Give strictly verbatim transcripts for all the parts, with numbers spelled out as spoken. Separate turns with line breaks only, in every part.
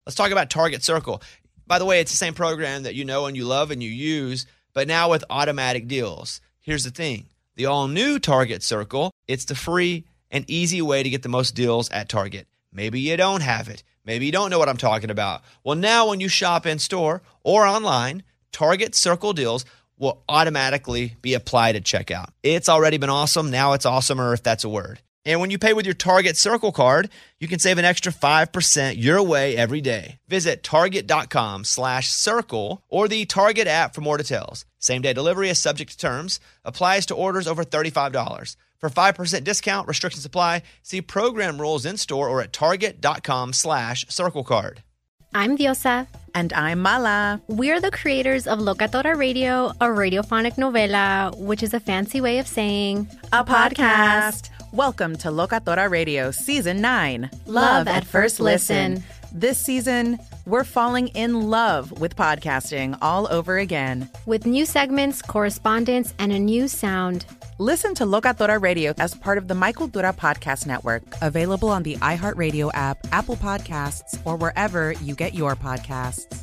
Let's talk about Target Circle. By the way, it's the same program that you know and you love and you use, but now with automatic deals. Here's the thing. The all-new Target Circle, it's the free and easy way to get the most deals at Target. Maybe you don't have it. Maybe you don't know what I'm talking about. Well, now when you shop in-store or online, Target Circle deals will automatically be applied at checkout. It's already been awesome. Now it's awesomer, if that's a word. And when you pay with your Target Circle card, you can save an extra five percent your way every day. Visit target.com slash circle or the Target app for more details. Same-day delivery is subject to terms. Applies to orders over thirty-five dollars. For five percent discount, restrictions apply. See program rules in-store or at target.com slash circle card.
I'm Diosa.
And I'm Mala.
We're the creators of Locatora Radio, a radiophonic novela, which is a fancy way of saying
a podcast. Welcome to Locatora Radio Season nine.
Love at First Listen.
This season, we're falling in love with podcasting all over again.
With new segments, correspondence, and a new sound.
Listen to Locatora Radio as part of the My Cultura Podcast Network. Available on the iHeartRadio app, Apple Podcasts, or wherever you get your podcasts.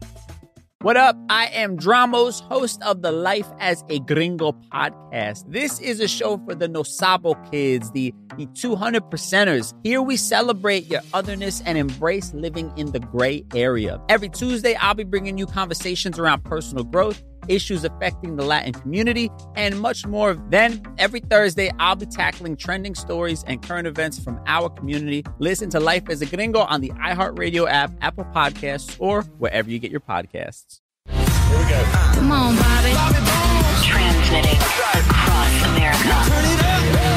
What up? I am Dramos, host of the Life as a Gringo podcast. This is a show for the No Sabo kids, the, the two hundred percenters. Here we celebrate your otherness and embrace living in the gray area. Every Tuesday, I'll be bringing you conversations around personal growth, issues affecting the Latin community, and much more. Then, every Thursday, I'll be tackling trending stories and current events from our community. Listen to Life as a Gringo on the iHeartRadio app, Apple Podcasts, or wherever you get your podcasts.
Here we go.
Come on, Bobby. Bobby Bones. Transmitting across America. Turn it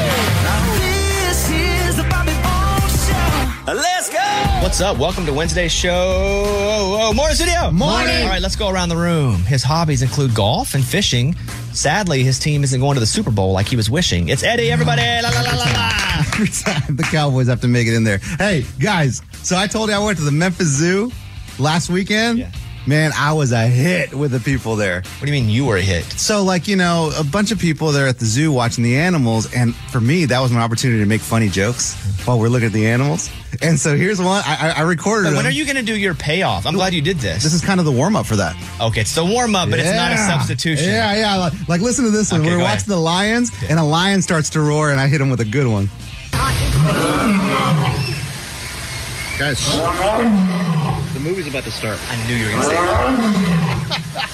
up.
This is the Bobby Bones Show. Let's go.
What's up? Welcome to Wednesday's show. Oh, oh, morning, studio.
Morning.
All right, let's go around the room. His hobbies include golf and fishing. Sadly, his team isn't going to the Super Bowl like he was wishing. It's Eddie, everybody. La, la, la, la, la.
Every time the Cowboys have to make it in there. Hey, guys, so I told you I went to the Memphis Zoo last weekend.
Yeah.
Man, I was a hit with the people there.
What do you mean you were a hit?
So, like, you know, a bunch of people there at the zoo watching the animals. And for me, that was my opportunity to make funny jokes while we're looking at the animals. And so here's one. I, I, I recorded
But
them.
when are you going to do your payoff? I'm glad you did this.
This is kind of the warm-up for that.
Okay, it's the warm-up, but
yeah.
it's not a substitution.
Yeah, yeah. Like, like listen to this one.
Okay,
we're
go
watching
ahead.
the lions,
Yeah.
and a lion starts to roar, and I hit him with a good one. Guys, the movie's about to start.
I knew you were going to say that.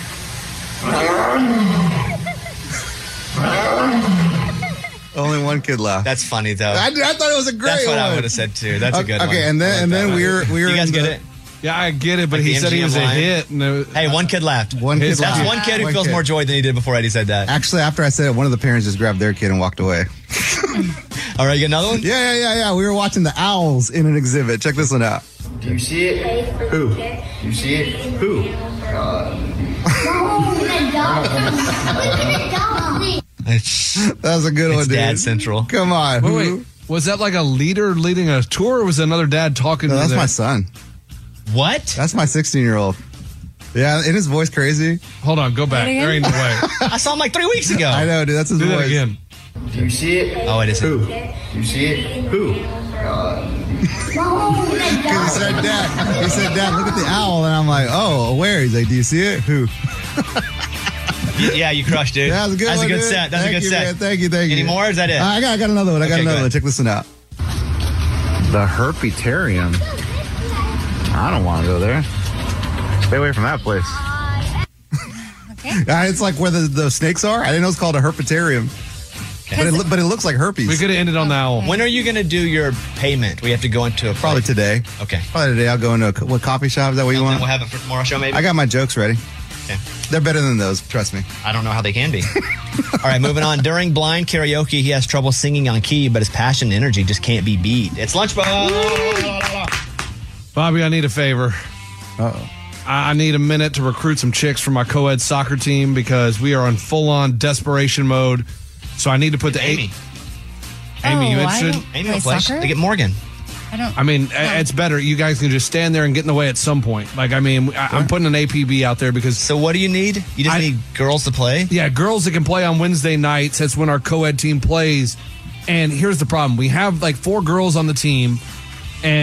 Only one kid laughed.
That's funny, though.
I, I thought it was a great
That's what
one.
I would have said, too. That's
okay,
a good one.
Okay, and then
I like
and
that
then
one.
we were we were
You guys
in
get
the,
it?
Yeah, I get it, but
Like
he
the
said he
M G M
was a
line?
hit. And it,
Hey, one kid laughed.
One kid
That's
laughed.
one kid who
One
feels
kid.
more joy than he did before Eddie said that.
Actually, after I said it, one of the parents just grabbed their kid and walked away.
All right, you got another one?
Yeah, yeah, yeah, yeah. We were watching the owls in an exhibit. Check this one out.
Do you see it?
Who?
You see it?
Who? That was a good
It's
one, dude.
Dad Central.
Come on.
wait,
Who?
wait, was that like a leader leading a tour, or was it another dad talking
No,
to
that's
the-
my son.
What?
That's my sixteen-year-old. Yeah, isn't his voice crazy?
Hold on, go back. There ain't no way.
I saw him like three weeks ago.
I know, dude. That's his
Do
voice.
that again.
Do you see it?
Oh, it is.
Who?
You see it?
Who? Because he said, Dad. He said, Dad, look at the owl. And I'm like, oh, where? He's like, do you see it? Who?
Yeah, you crushed, dude.
That was a good
That's
one,
a good
dude.
set. That's
Thank
a good
you,
set.
man. Thank you, thank you.
Any more, or is that it?
I got, I got another one. I got
Okay,
another
go
one.
ahead.
Check this one out. The Herpetarium. I don't want to go there. Stay away from that place. Uh, it's like where the, the snakes are. I didn't know it's called a herpetarium. But it, lo- but it looks like herpes.
We could have ended on the owl.
When are you going to do your payment? We have to go into a
Probably
place.
today.
Okay.
Probably today. I'll go into a co- what coffee shop? Is that what you
And then
want?
we'll have it for tomorrow's show, maybe?
I got my jokes ready.
Okay.
They're better than those. Trust me.
I don't know how they can be. All right, moving on. During blind karaoke, he has trouble singing on key, but his passion and energy just can't be beat. It's Lunchbox.
Bobby, I need a favor.
Uh-oh.
I I need a minute to recruit some chicks for my co-ed soccer team because we are on full-on desperation mode. So I need to put the
Amy.
eight. Amy, you
Oh, I
interested?
don't
Amy
play
will play.
soccer?
They get Morgan.
I don't.
I mean, a- it's better. You guys can just stand there and get in the way at some point. Like, I mean, I, I'm putting an A P B out there because,
So what do you need? You just
I-
need girls to play?
yeah, girls that can play on Wednesday nights. That's when our co-ed team plays. And here's the problem. We have like four girls on the team, and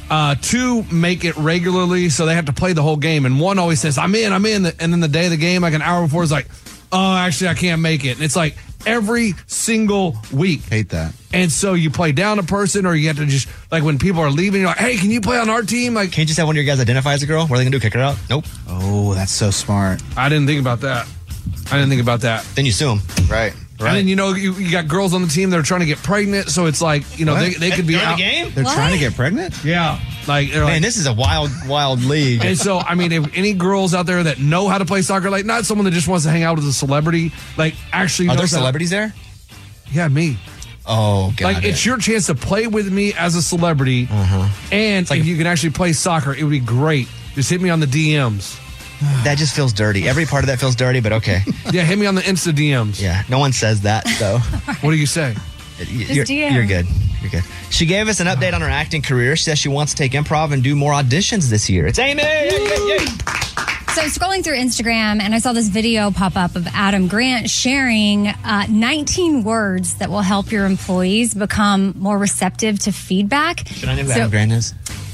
Uh, two make it regularly, so they have to play the whole game. And one always says, I'm in, I'm in. And then the day of the game, like an hour before, is like, oh, actually, I can't make it. And it's like every single week.
Hate that.
And so you play down a person, or you have to just, like when people are leaving, you're like, hey, can you play on our team? Like,
Can't you just have one of your guys identify as a girl? What are they going to do, kick her out? Nope.
Oh, that's so smart.
I didn't think about that. I didn't think about that.
Then you sue them.
Right.
Right. And then, you know, you, you got girls on the team that are trying to get pregnant, so it's like, you know, they, they could be
During
out.
the game?
They're
What?
trying to get pregnant?
Yeah. Like, they're
Man,
like,
this is a wild, wild league.
and so, I mean, if any girls out there that know how to play soccer, like not someone that just wants to hang out with a celebrity, like actually
Are there
knows how-
celebrities there?
Yeah, me.
Oh, God.
Like, it's your chance to play with me as a celebrity, and
like
if
a-
you can actually play soccer, it would be great. Just hit me on the D Ms.
That just feels dirty. Every part of that feels dirty, but okay.
Yeah, hit me on the Insta D Ms.
Yeah, no one says that, though.
What do you say?
You're,
D M.
you're good. You're good. She gave us an update on her acting career. She says she wants to take improv and do more auditions this year. It's Amy! Yay, yay, yay.
So I'm scrolling through Instagram and I saw this video pop up of Adam Grant sharing uh, nineteen words that will help your employees become more receptive to feedback.
Should I know who
So-
Adam Grant is?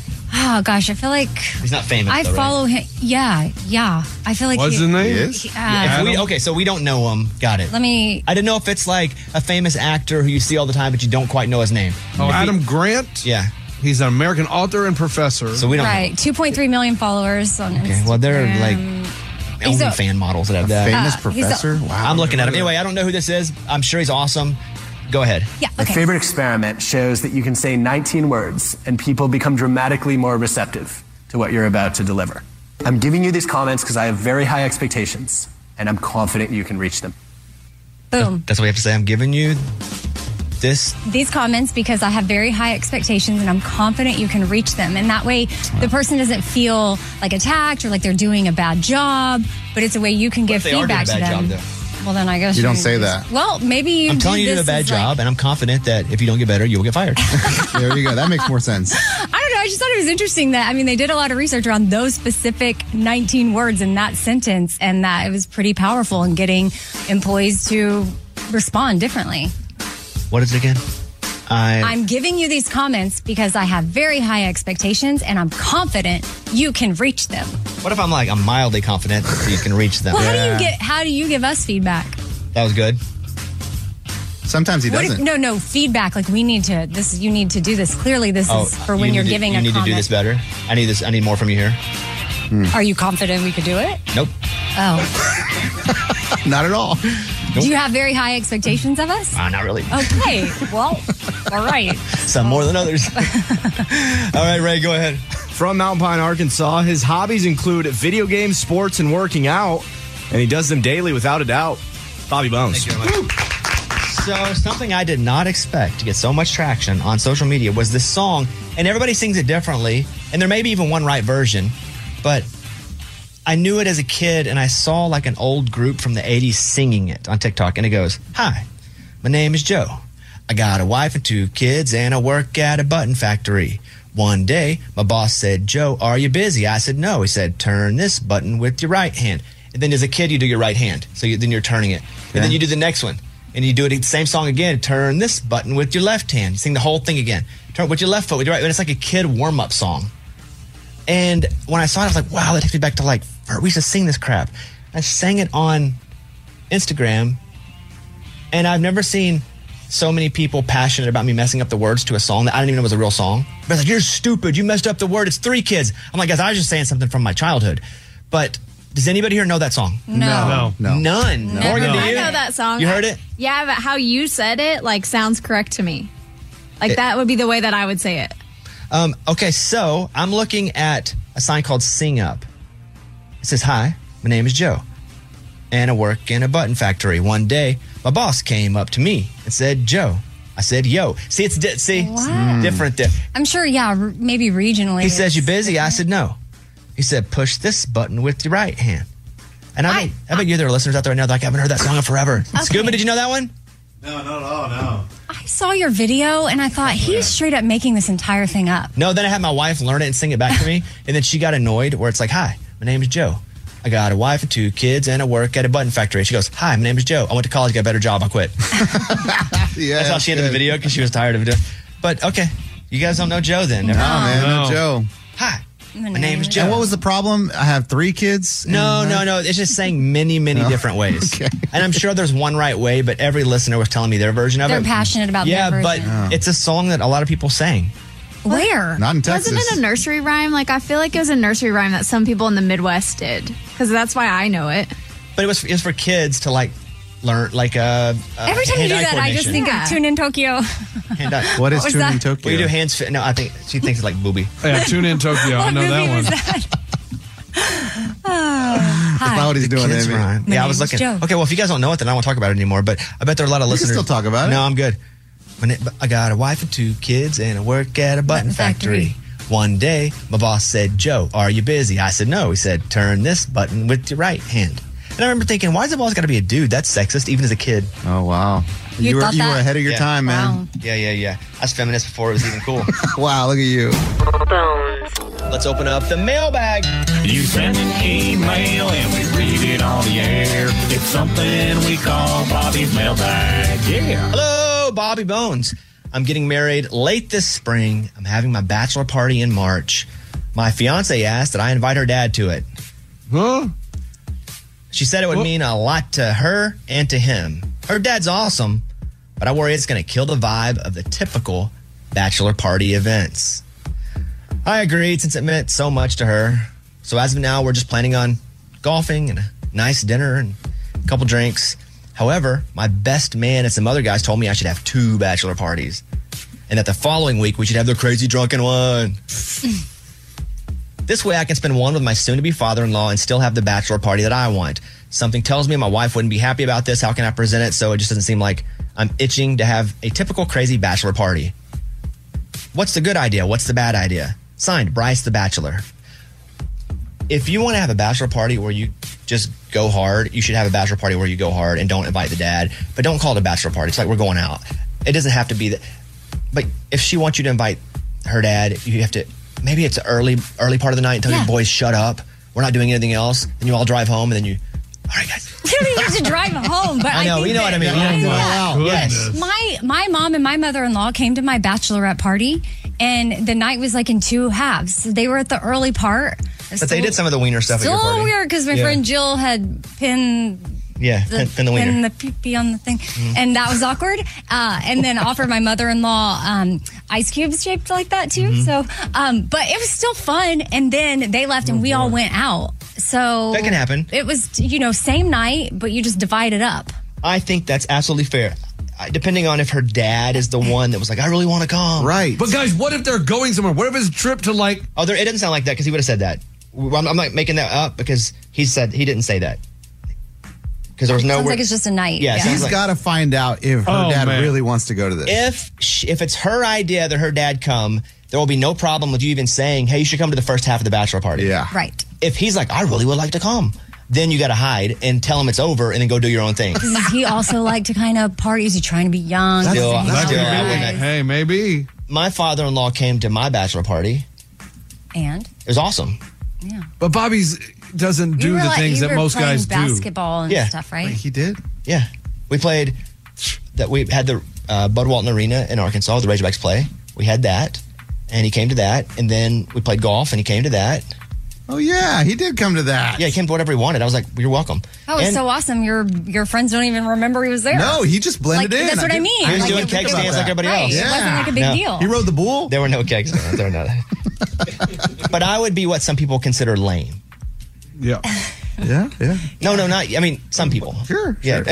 Oh gosh, I feel like
He's not famous,
I
though, right?
follow him. Yeah, yeah. I feel like
What's
he,
his name?
He is?
he- uh,
Yeah, if we, okay, so we don't know him. Got it.
Let me.
I didn't know if it's like a famous actor who you see all the time, but you don't quite know his name.
Oh,
If he-
Adam Grant?
Yeah.
He's an American author and professor.
So we don't
Right, two point three million followers on Instagram.
Okay, well, they're like
He's
only
a-
fan models that have that.
Famous
Uh, he's a-
professor? Wow.
I'm looking at him. Anyway, I don't know who this is. I'm sure he's awesome. Go ahead.
Yeah.
My
Okay.
favorite experiment shows that you can say nineteen words and people become dramatically more receptive to what you're about to deliver. I'm giving you these comments because I have very high expectations and I'm confident you can reach them.
Boom.
That's what we have to say. I'm giving you this.
These comments because I have very high expectations and I'm confident you can reach them. And that way the person doesn't feel like attacked or like they're doing a bad job, but it's a way you can give
if they are doing a
feedback to
bad
them.
job, though?
Well, then I guess
You don't
should-
say that.
Well, maybe you
I'm telling
do
you, you did a
this
bad
as, like-
job, and I'm confident that if you don't get better, you will get fired.
There you go. That makes more sense.
I don't know. I just thought it was interesting that, I mean, they did a lot of research around those specific nineteen words in that sentence, and that it was pretty powerful in getting employees to respond differently.
What is it again? I,
I'm giving you these comments because I have very high expectations and I'm confident you can reach them.
what if I'm like, I'm mildly confident that you can reach them?
Well, how do you get, how do you give us feedback?
That was good.
Sometimes he
What if,
doesn't.
no, no, feedback. Like we need to, this, you need to do this. Clearly this is for when
Oh, you
you're
need to-
giving
you
a
need
comment.
to do this better. I need this. I need more from you here.
Are you confident we could do it?
Nope.
Oh.
Not at all.
Do you have very high expectations of us?
Uh, not really.
Okay. Well, all right.
Some more than others. All right, Ray, go ahead.
From Mountain Pine, Arkansas, his hobbies include video games, sports, and working out, and he does them daily without a doubt. Bobby Bones.
Thank you very much. So, something I did not expect to get so much traction on social media was this song, and everybody sings it differently, and there may be even one right version, but I knew it as a kid, and I saw like an old group from the eighties singing it on TikTok, and it goes, "Hi, my name is Joe. I got a wife and two kids, and I work at a button factory. One day, my boss said, 'Joe, are you busy?' I said, 'No.' He said, 'Turn this button with your right hand.'" And then as a kid, you do your right hand, so you, then you're turning it. And then you do the next one, and you do it the same song again. "Turn this button with your left hand." You sing the whole thing again. Turn it with your left foot, with your right. And it's like a kid warm-up song. And when I saw it, I was like, wow, that takes me back to like, we used to sing this crap. I sang it on Instagram, and I've never seen so many people passionate about me messing up the words to a song that I didn't even know was a real song. But it's like, "You're stupid. You messed up the word. It's three kids." I'm like, guys, I was just saying something from my childhood. But does anybody here know that song?
No.
No.
None.
Never.
Morgan, do
I
you?
know that song.
You heard it?
Yeah, but how you said it, like, sounds correct to me. Like,
It-
that would be the way that I would say it.
Um, okay, so I'm looking at a sign called Sing Up. It says, "Hi, my name is Joe, and I work in a button factory. One day, my boss came up to me and said, 'Joe.' I said, 'Yo.'" See, it's di- see, it's
What?
different. Di-
I'm sure, yeah, r- maybe regionally.
he says, "You
it's
busy?" I
different.
said, "No." He said, "Push this button with your right hand." And I, bet, I, bet you there are listeners out there right now that like, I haven't heard that song in forever.
Okay.
Scuba, did you know that one?
No, not at all, no.
I saw your video and I thought he's straight up making this entire thing up.
No, then I had my wife learn it and sing it back to me. And then she got annoyed where it's like, "Hi, my name is Joe. I got a wife and two kids, and I work at a button factory." She goes, "Hi, my name is Joe. I went to college, got a better job. I quit."
Yeah,
That's how she ended the
good.
video because she was tired of it. But okay, You guys don't know Joe then?
No,
Never-
man, no,
No.
Joe.
Hi, my name is Joe.
And what was the problem? I have three kids.
No,
and,
no,
uh,
no. It's just saying many, many
No.
different ways.
Okay.
And I'm sure there's one right way, but every listener was telling me their version of
They're
it.
passionate about
yeah,
their
but
version.
it's a song that a lot of people sang.
Where?
Not in Texas.
Wasn't it a nursery rhyme? Like, I feel like it was a nursery rhyme that some people in the Midwest did. Because that's why I know it.
But it was it was for kids to like learn like uh, uh
Every time you do
hand-eye
that, I just
coordination.
think
Yeah.
of Tune in Tokyo.
Hand-eye.
What is
What was
Tune in
that?
Tokyo?
Well, you do hands fit. No, I think she thinks it's like booby.
Yeah, Tune in Tokyo. I
What
know that
movie
one.
was that? Oh,
That's not
hi.
what he's doing,
Kids
Amy.
rhyme.
My
Yeah, I
name
was
is
looking.
Joe.
Okay, well, if you guys don't know it, then I won't talk about it anymore. But I bet there are a lot of
You can
listeners.
still talk about it.
No, I'm good. When it, I got a wife and two kids, and I work at a button
Button
factory.
factory.
One day, my boss said, "Joe, are you busy?" I said, "No." He said, "Turn this button with your right hand." And I remember thinking, "Why is the boss got to be a dude? That's sexist, even as a kid."
Oh, wow.
You
You, were,
thought
you were
that?
ahead of your
Yeah.
time, man.
Wow.
Yeah, yeah, yeah. I was feminist before it was even cool.
Wow, look at you.
Let's open up the mailbag.
You send an email and we read it on the air. It's something we call Bobby's mailbag. Yeah.
Hello, Bobby Bones. I'm getting married late this spring. I'm having my bachelor party in March. My fiance asked that I invite her dad to it.
Huh?
She said it would
Well-
mean a lot to her and to him. Her dad's awesome, but I worry it's going to kill the vibe of the typical bachelor party events. I agreed since it meant so much to her. So as of now, we're just planning on golfing and a nice dinner and a couple drinks. However, my best man and some other guys told me I should have two bachelor parties and that the following week we should have the crazy drunken one. This way I can spend one with my soon-to-be father-in-law and still have the bachelor party that I want. Something tells me my wife wouldn't be happy about this. How can I present it so it just doesn't seem like I'm itching to have a typical crazy bachelor party? What's the good idea? What's the bad idea? Signed, Bryce the Bachelor. If you want to have a bachelor party where you just go hard, you should have a bachelor party where you go hard and don't invite the dad. But don't call it a bachelor party. It's like we're going out. It doesn't have to be that. But if she wants you to invite her dad, you have to. Maybe it's early, early part of the night until
Yeah.
your boys shut up. We're not doing anything else. And you all drive home, and then you. All right, guys.
You don't even have to drive home, but I,
I know.
think
You know
that-
what I mean.
Yeah,
You know,
yeah.
wow. Yes.
Goodness.
My my mom and my mother-in-law came to my bachelorette party, and the night was like in two halves. They were at the early part.
But they did some of the wiener stuff at
Still
your
a little
party.
weird because my
Yeah.
friend Jill had pinned
Yeah,
the,
pin, pin the wiener.
pin the pee-pee on the thing, and that was awkward. Uh, and then offered my mother-in-law um, ice cubes shaped like that too.
Mm-hmm.
So, um, but it was still fun. And then they left, and we all went out. So
That can happen.
It was, you know, same night, but you just divide it up.
I think that's absolutely fair. I- Depending on if her dad is the one that was like, I really want to come.
Right.
But guys, what if they're going somewhere? What if it's a trip to like?
Oh, there, it doesn't sound like that because he would have said that. I'm, I'm not making that up because he said he didn't say that. Because there was no.
Sounds
word-
like it's just a night.
Yeah, it sounds
He's
like-
got to find out if her
Oh,
dad
man.
really wants to go to this.
if she, if it's her idea that her dad come, there will be no problem with you even saying, "Hey, you should come to the first half of the bachelor party."
yeah.
Right.
If he's like, "I really would like to come," then you got to hide and tell him it's over, and then go do your own thing.
Does he also like to kind of party? Is he trying to be young?
That's-
Still,
that's
still,
what
I
it
wouldn't-
Hey, maybe.
My father-in-law came to my bachelor party.
And
It was awesome.
yeah,
But Bobby's doesn't do
You were
the
like-
things
you
that
were
most
playing
guys do.
basketball and
Yeah.
stuff, right?
Wait, he did?
Yeah, we played. That we had the uh, Bud Walton Arena in Arkansas. The Razorbacks play. We had that, and he came to that. And then we played golf, and he came to that.
Oh, yeah. He did come to that.
Yeah, he came to whatever he wanted. I was like, "You're welcome."
Oh, it's
And
so awesome! Your your friends don't even remember he was there.
No, he just blended
Like,
in.
that's what I
did-
mean.
he was
Like,
doing
it-
keg
think about
stands like
that.
everybody
Right.
else.
It wasn't like a big
No.
deal.
He rode the bull?
There were no keg stands. There were no. But I would be what some people consider lame.
Yeah.
Yeah, yeah.
No, no, not. I mean, some people.
Sure,
Yeah.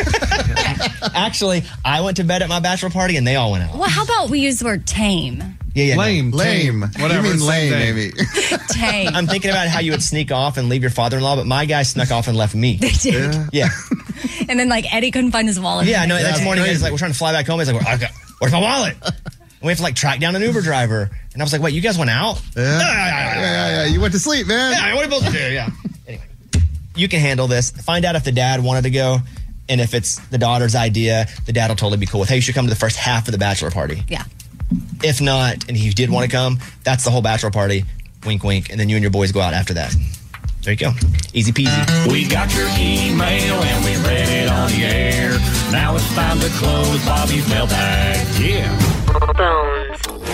Actually, I went to bed at my bachelor party, and they all went out.
Well, how about we use the word tame?
Yeah, yeah. no.
Lame.
Lame.
tame, Whatever.
You mean
same
lame,
thing.
maybe.
Tame.
I'm thinking about how you would sneak off and leave your father-in-law, but my guy snuck off and left me.
They did.
Yeah.
And then like Eddie couldn't find his wallet.
Yeah, no, next
That's
morning
crazy.
he's like, we're trying to fly back home. He's like, I've got, where's my wallet? And we have to like track down an Uber driver. And I was like, wait, you guys went out?
Yeah.
Yeah,
yeah,
yeah, yeah,
yeah, yeah. You went to sleep, man.
Yeah, what are you supposed to do? Yeah. Anyway, you can handle this. Find out if the dad wanted to go. And if it's the daughter's idea, the dad will totally be cool with, hey, you should come to the first half of the bachelor party.
Yeah.
If not, and he did want to come, that's the whole bachelor party. Wink, wink. And then you and your boys go out after that. There you go. Easy peasy.
We got your email and we read it on the air. Now it's time to close Bobby's mailbag. Yeah.
The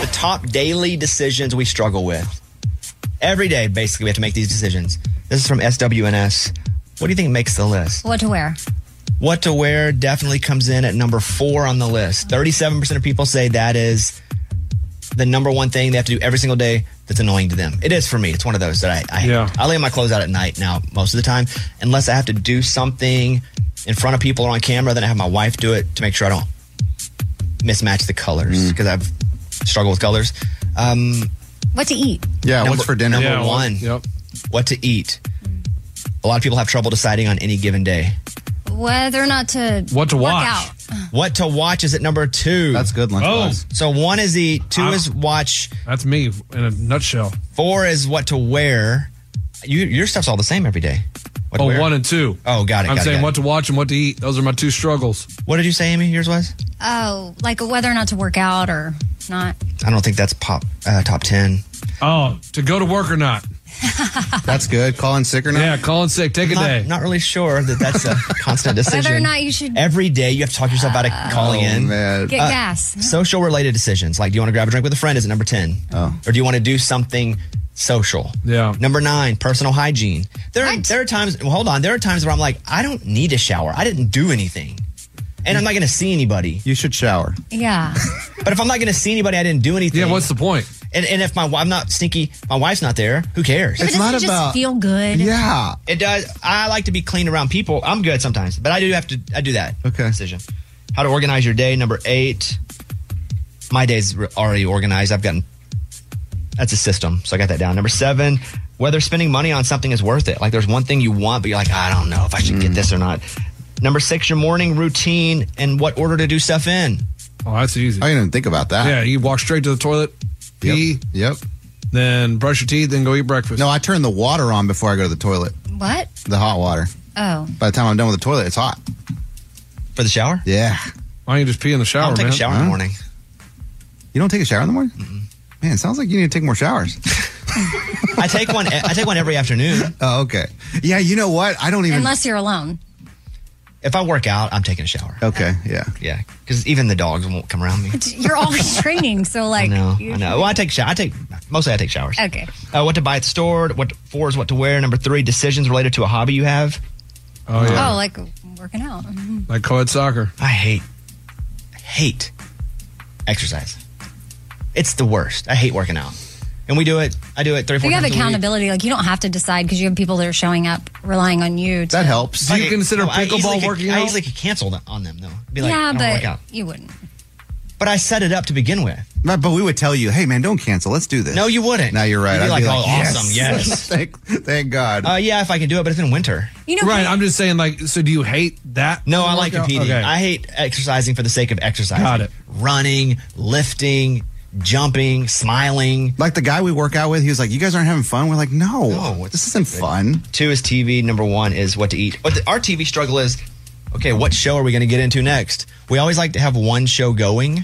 top daily decisions we struggle with. Every day, basically, we have to make these decisions. This is from S W N S. What do you think makes the list?
What to wear?
What to wear definitely comes in at number four on the list. thirty-seven percent of people say that is the number one thing they have to do every single day that's annoying to them. It is for me. It's one of those that I I,
Yeah.
I lay my clothes out at night now most of the time. Unless I have to do something in front of people or on camera, then I have my wife do it to make sure I don't mismatch the colors because I've struggled with colors. Um,
What to eat?
Yeah,
Number-
what's for dinner?
Number
Yeah, well,
one,
yep.
what to eat. A lot of people have trouble deciding on any given day.
Whether or not to
What to
work
watch.
out.
What to watch is at number two.
That's good, Lunchbox.
Oh.
So one is eat, two
I'm-
is watch,
That's me in a nutshell.
four is what to wear. You, your stuff's all the same every day. What to
Oh,
wear?
one and two.
Oh, got it.
I'm
got it,
saying
got
what
it.
to watch and what to eat. Those are my two struggles.
What did you say, Amy? Yours was?
Oh, like whether or not to work out or not.
I don't think that's pop uh, top ten.
Oh, to go to work or not?
That's good. Calling sick or not?
Yeah, calling sick. Take a
Not,
day.
not really sure that that's a constant decision.
Whether or not you should
Every day you have to talk yourself out of calling
Oh,
in.
man.
get
Uh,
gas.
Social related decisions. Like, do you want to grab a drink with a friend? Is it number ten?
Oh.
Or do you want to do something social?
Yeah.
Number nine, personal hygiene. There are,
What?
there are times, well, hold on. There are times where I'm like, I don't need a shower. I didn't do anything. And I'm not going to see anybody.
You should shower.
Yeah.
But if I'm not going to see anybody, I didn't do anything.
Yeah, what's the point?
And, and if my wi- I'm not sneaky, my wife's not there, who cares?
But doesn't
not
it just
about-
feel good?
Yeah.
It does. I like to be clean around people. I'm good sometimes, but I do have to. I do that.
Okay.
Decision. How to organize your day. Number eight. My day's re- already organized. I've gotten. That's a system, so I got that down. Number seven. Whether spending money on something is worth it. Like there's one thing you want, but you're like, I don't know if I should get this or not. Number six. Your morning routine and what order to do stuff in.
Oh, that's easy.
I didn't even think about that.
Yeah, you walk straight to the toilet, pee,
Yep. Yep.
then brush your teeth, then go eat breakfast.
No, I turn the water on before I go to the toilet.
What?
The hot water.
Oh.
By the time I'm done with the toilet, it's hot.
For the shower?
Yeah.
Why don't you just pee in the shower,
I don't take
man?
a shower in the
Huh?
morning.
You don't take a shower in the morning? Man, it sounds like you need to take more showers.
I take one. I take one every afternoon.
Oh, okay. Yeah, you know what? I don't even.
Unless you're alone.
If I work out, I'm taking a shower.
Okay, yeah.
Yeah, because even the dogs won't come around me.
You're always training, so like.
I know.
you-
I know. Well, I take shower. I take mostly I take showers.
Okay.
Uh, what to buy at the store. What four is what to wear. Number three, decisions related to a hobby you have.
Oh, yeah.
Oh, like working out. Mhm.
Like co-ed soccer.
I hate, hate exercise. It's the worst. I hate working out, and we do it. I do it three,
If
four
you have
times a week.
accountability, like you don't have to decide because you have people that are showing up relying on you. To,
That helps.
Do you consider
I easily
pickleball
could-
working
I
out?
easily could cancel that on them though. Be like,
yeah,
I don't
but
work out.
you wouldn't.
But I set it up to begin with.
Right, but we would tell you, hey, man, don't cancel. Let's do this.
No, you wouldn't.
No, you're right.
You'd be
I'd
like, oh, awesome, yes.
thank, thank God.
Uh, yeah, if I can do it, but it's in winter.
You know,
Right, I'm just saying, like, so do you hate that?
No, I like
workout?
competing.
Okay.
I hate exercising for the sake of exercising.
Got it.
Running, lifting, jumping, smiling.
Like the guy we work out with, he was like, you guys aren't having fun? We're like, no,
No, it's
this isn't fun.
Two is T V. Number one is what to eat. But the, our T V struggle is, okay, what show are we going to get into next? We always like to have one show going.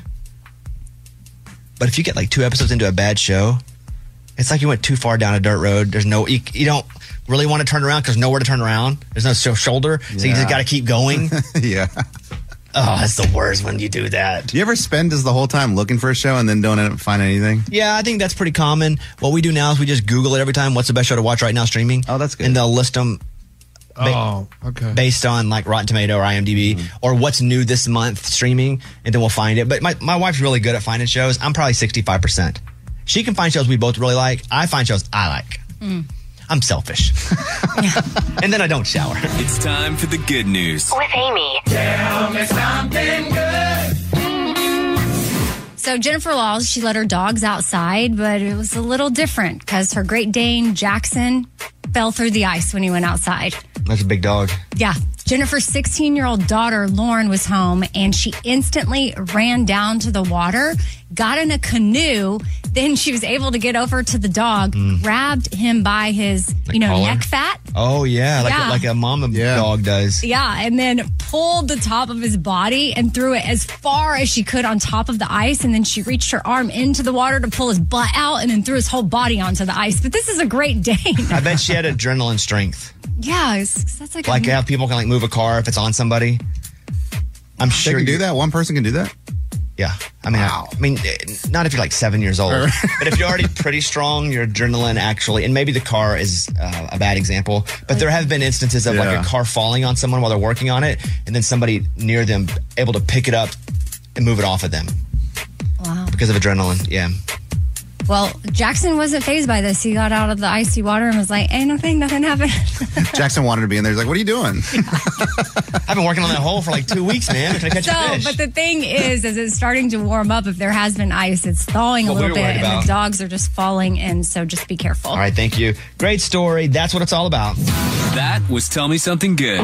But if you get like two episodes into a bad show, it's like you went too far down a dirt road. There's no, you, you don't really want to turn around because there's nowhere to turn around. There's no sh- shoulder. So you
Yeah.
just got to keep going.
Yeah.
Oh, it's the worst when you do that.
Do you ever spend just the whole time looking for a show and then don't end up finding anything?
Yeah, I think that's pretty common. What we do now is we just Google it every time. What's the best show to watch right now streaming?
Oh, that's good.
And they'll list them
Oh, okay.
based on like Rotten Tomato or IMDb
Mm-hmm.
or what's new this month streaming, and then we'll find it. But my, my wife's really good at finding shows. I'm probably sixty-five percent. She can find shows we both really like. I find shows I like. I'm selfish. And then I don't shower.
It's time for the good news.
With Amy.
Tell me something good.
So Jennifer Laws, she let her dogs outside, but it was a little different because her Great Dane, Jackson, fell through the ice when he went outside.
That's a big dog.
Yeah. Jennifer's sixteen-year-old daughter, Lauren, was home, and she instantly ran down to the water, got in a canoe. Then she was able to get over to the dog, grabbed him by his, you know,
collar?
neck fat.
Oh, yeah. Like,
Yeah.
A, like a mama
Yeah.
dog does.
Yeah, and then pulled the top of his body and threw it as far as she could on top of the ice. And then she reached her arm into the water to pull his butt out and then threw his whole body onto the ice. But this is a Great Dane.
I bet she had adrenaline strength.
Yeah, it's, that's like,
Like
a,
how people can like move a car if it's on somebody. I'm
They
sure
can do
you-
that? One person can do that?
Yeah. I mean, wow. I, I mean, not if you're like seven years old, but if you're already pretty strong, your adrenaline actually, and maybe the car is uh, a bad example, but there have been instances of yeah. like a car falling on someone while they're working on it, and then somebody near them able to pick it up and move it off of them.
Wow.
Because of adrenaline. Yeah.
Well, Jackson wasn't fazed by this. He got out of the icy water and was like, ain't nothing, nothing happened.
Jackson wanted to be in there. He's like, what are you doing?
I've been working on that hole for like two weeks, man. Can I catch
so,
a fish?
But the thing is, as it's starting to warm up, if there has been ice, it's thawing
What
a
we
little
were worried
bit, and
about.
the dogs are just falling in, so just be careful.
All right, thank you. Great story. That's what it's all about.
That was Tell Me Something Good.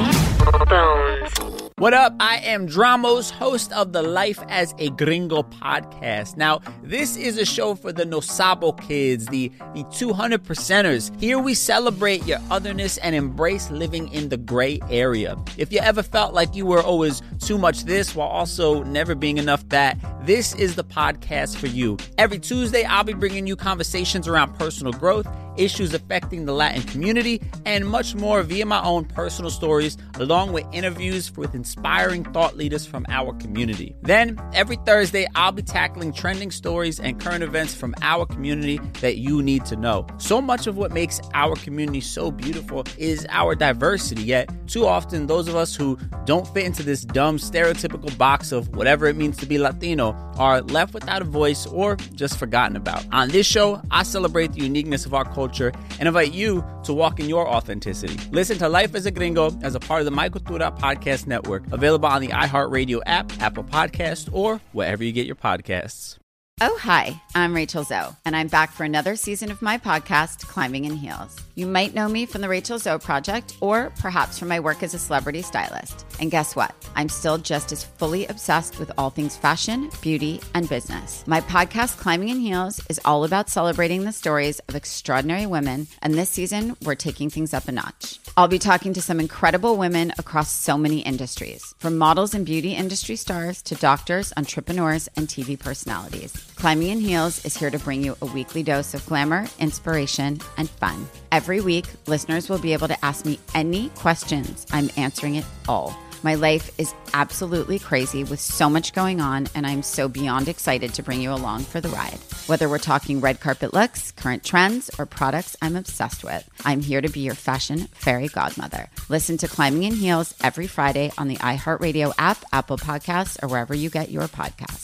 What up? I am Dramos, host of the Life as a Gringo podcast. Now, this is a show for the No Sabo kids, the, the two hundred percenters. Here we celebrate your otherness and embrace living in the gray area. If you ever felt like you were always too much this while also never being enough that, this is the podcast for you. Every Tuesday, I'll be bringing you conversations around personal growth, issues affecting the Latin community, and much more via my own personal stories, along with interviews with inspiring thought leaders from our community. Then, every Thursday, I'll be tackling trending stories and current events from our community that you need to know. So much of what makes our community so beautiful is our diversity, yet too often those of us who don't fit into this dumb stereotypical box of whatever it means to be Latino are left without a voice or just forgotten about. On this show, I celebrate the uniqueness of our culture and invite you to walk in your authenticity. Listen to Life as a Gringo as a part of the My Cultura Podcast Network, available on the iHeartRadio app, Apple Podcasts, or wherever you get your podcasts.
Oh, hi, I'm Rachel Zoe, and I'm back for another season of my podcast, Climbing in Heels. You might know me from the Rachel Zoe Project, or perhaps from my work as a celebrity stylist. And guess what? I'm still just as fully obsessed with all things fashion, beauty, and business. My podcast, Climbing in Heels, is all about celebrating the stories of extraordinary women, and this season, we're taking things up a notch. I'll be talking to some incredible women across so many industries, from models and beauty industry stars to doctors, entrepreneurs, and T V personalities. Climbing in Heels is here to bring you a weekly dose of glamour, inspiration, and fun. Every week, listeners will be able to ask me any questions. I'm answering it all. My life is absolutely crazy with so much going on, and I'm so beyond excited to bring you along for the ride. Whether we're talking red carpet looks, current trends, or products I'm obsessed with, I'm here to be your fashion fairy godmother. Listen to Climbing in Heels every Friday on the iHeartRadio app, Apple Podcasts, or wherever you get your podcasts.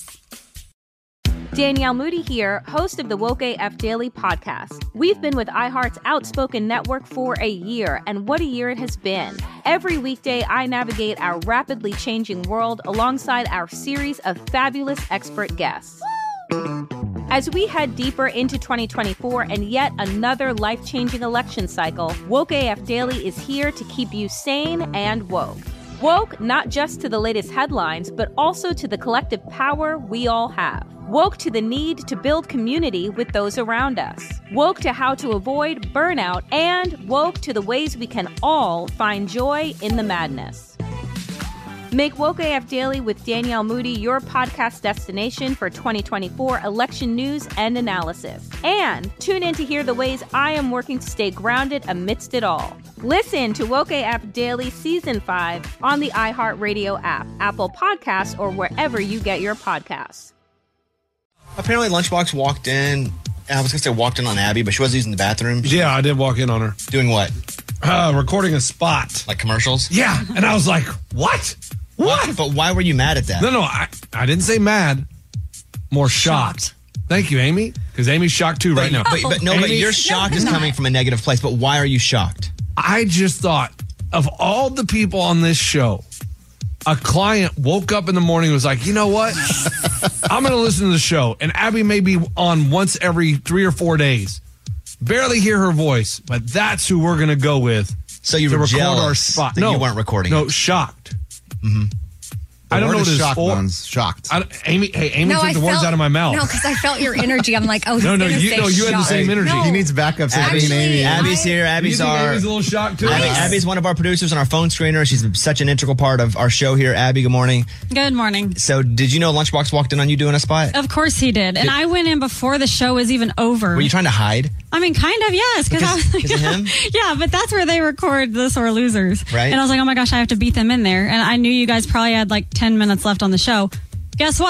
Danielle Moody here, host of the Woke A F Daily podcast. We've been with iHeart's Outspoken Network for a year, and what a year it has been. Every weekday, I navigate our rapidly changing world alongside our series of fabulous expert guests. As we head deeper into twenty twenty-four and yet another life-changing election cycle, Woke A F Daily is here to keep you sane and woke. Woke not just to the latest headlines, but also to the collective power we all have. Woke to the need to build community with those around us. Woke to how to avoid burnout, and woke to the ways we can all find joy in the madness. Make Woke A F Daily with Danielle Moody your podcast destination for twenty twenty-four election news and analysis. And tune in to hear the ways I am working to stay grounded amidst it all. Listen to Woke A F Daily Season five on the iHeartRadio app, Apple Podcasts, or wherever you get your podcasts.
Apparently, Lunchbox walked in. I was going to say walked in on Abby, but she was using the bathroom.
Yeah, I did walk in on her.
Doing what?
Uh, recording a spot.
Like commercials?
Yeah. And I was like, what? What?
But why were you mad at that?
No, no, I, I didn't say mad. More shocked. shocked. Thank you, Amy. Because Amy's shocked too
but,
right now.
But, but no,
Amy,
but your shock is coming from a negative place. But why are you shocked?
I just thought of all the people on this show, a client woke up in the morning and was like, you know what? I'm going to listen to the show. And Abby may be on once every three or four days. Barely hear her voice, but that's who we're going to go with.
So you
to
were
record
jealous
our spot.
that
no,
you weren't recording
No,
it.
shocked.
Mm-hmm.
I don't know what it is
shocked.
for.
One's shocked.
I, Amy, hey, Amy
No,
took
I
the words
felt-
out of my mouth.
No, because I felt your energy. I'm like, oh, he's
No, no,
gonna
you-
say
no, you had the
shocked.
same energy.
No.
He needs backup so
Actually,
he and Amy.
Abby's here.
You
Abby's
think
our.
Amy's a little shocked too?
Abby,
Nice.
Abby's one of our producers on our phone screener. She's such an integral part of our show here. Abby, good morning.
Good morning.
So, did you know Lunchbox walked in on you doing a spot?
Of course he did. And
Did-
I went in before the show was even over.
Were you trying to hide?
I mean, kind of, yes. Cause I was like,
Because of him?
yeah, but that's where they record the sore losers.
Right.
And I was like, oh my gosh, I have to beat them in there. And I knew you guys probably had like ten minutes left on the show. Guess what?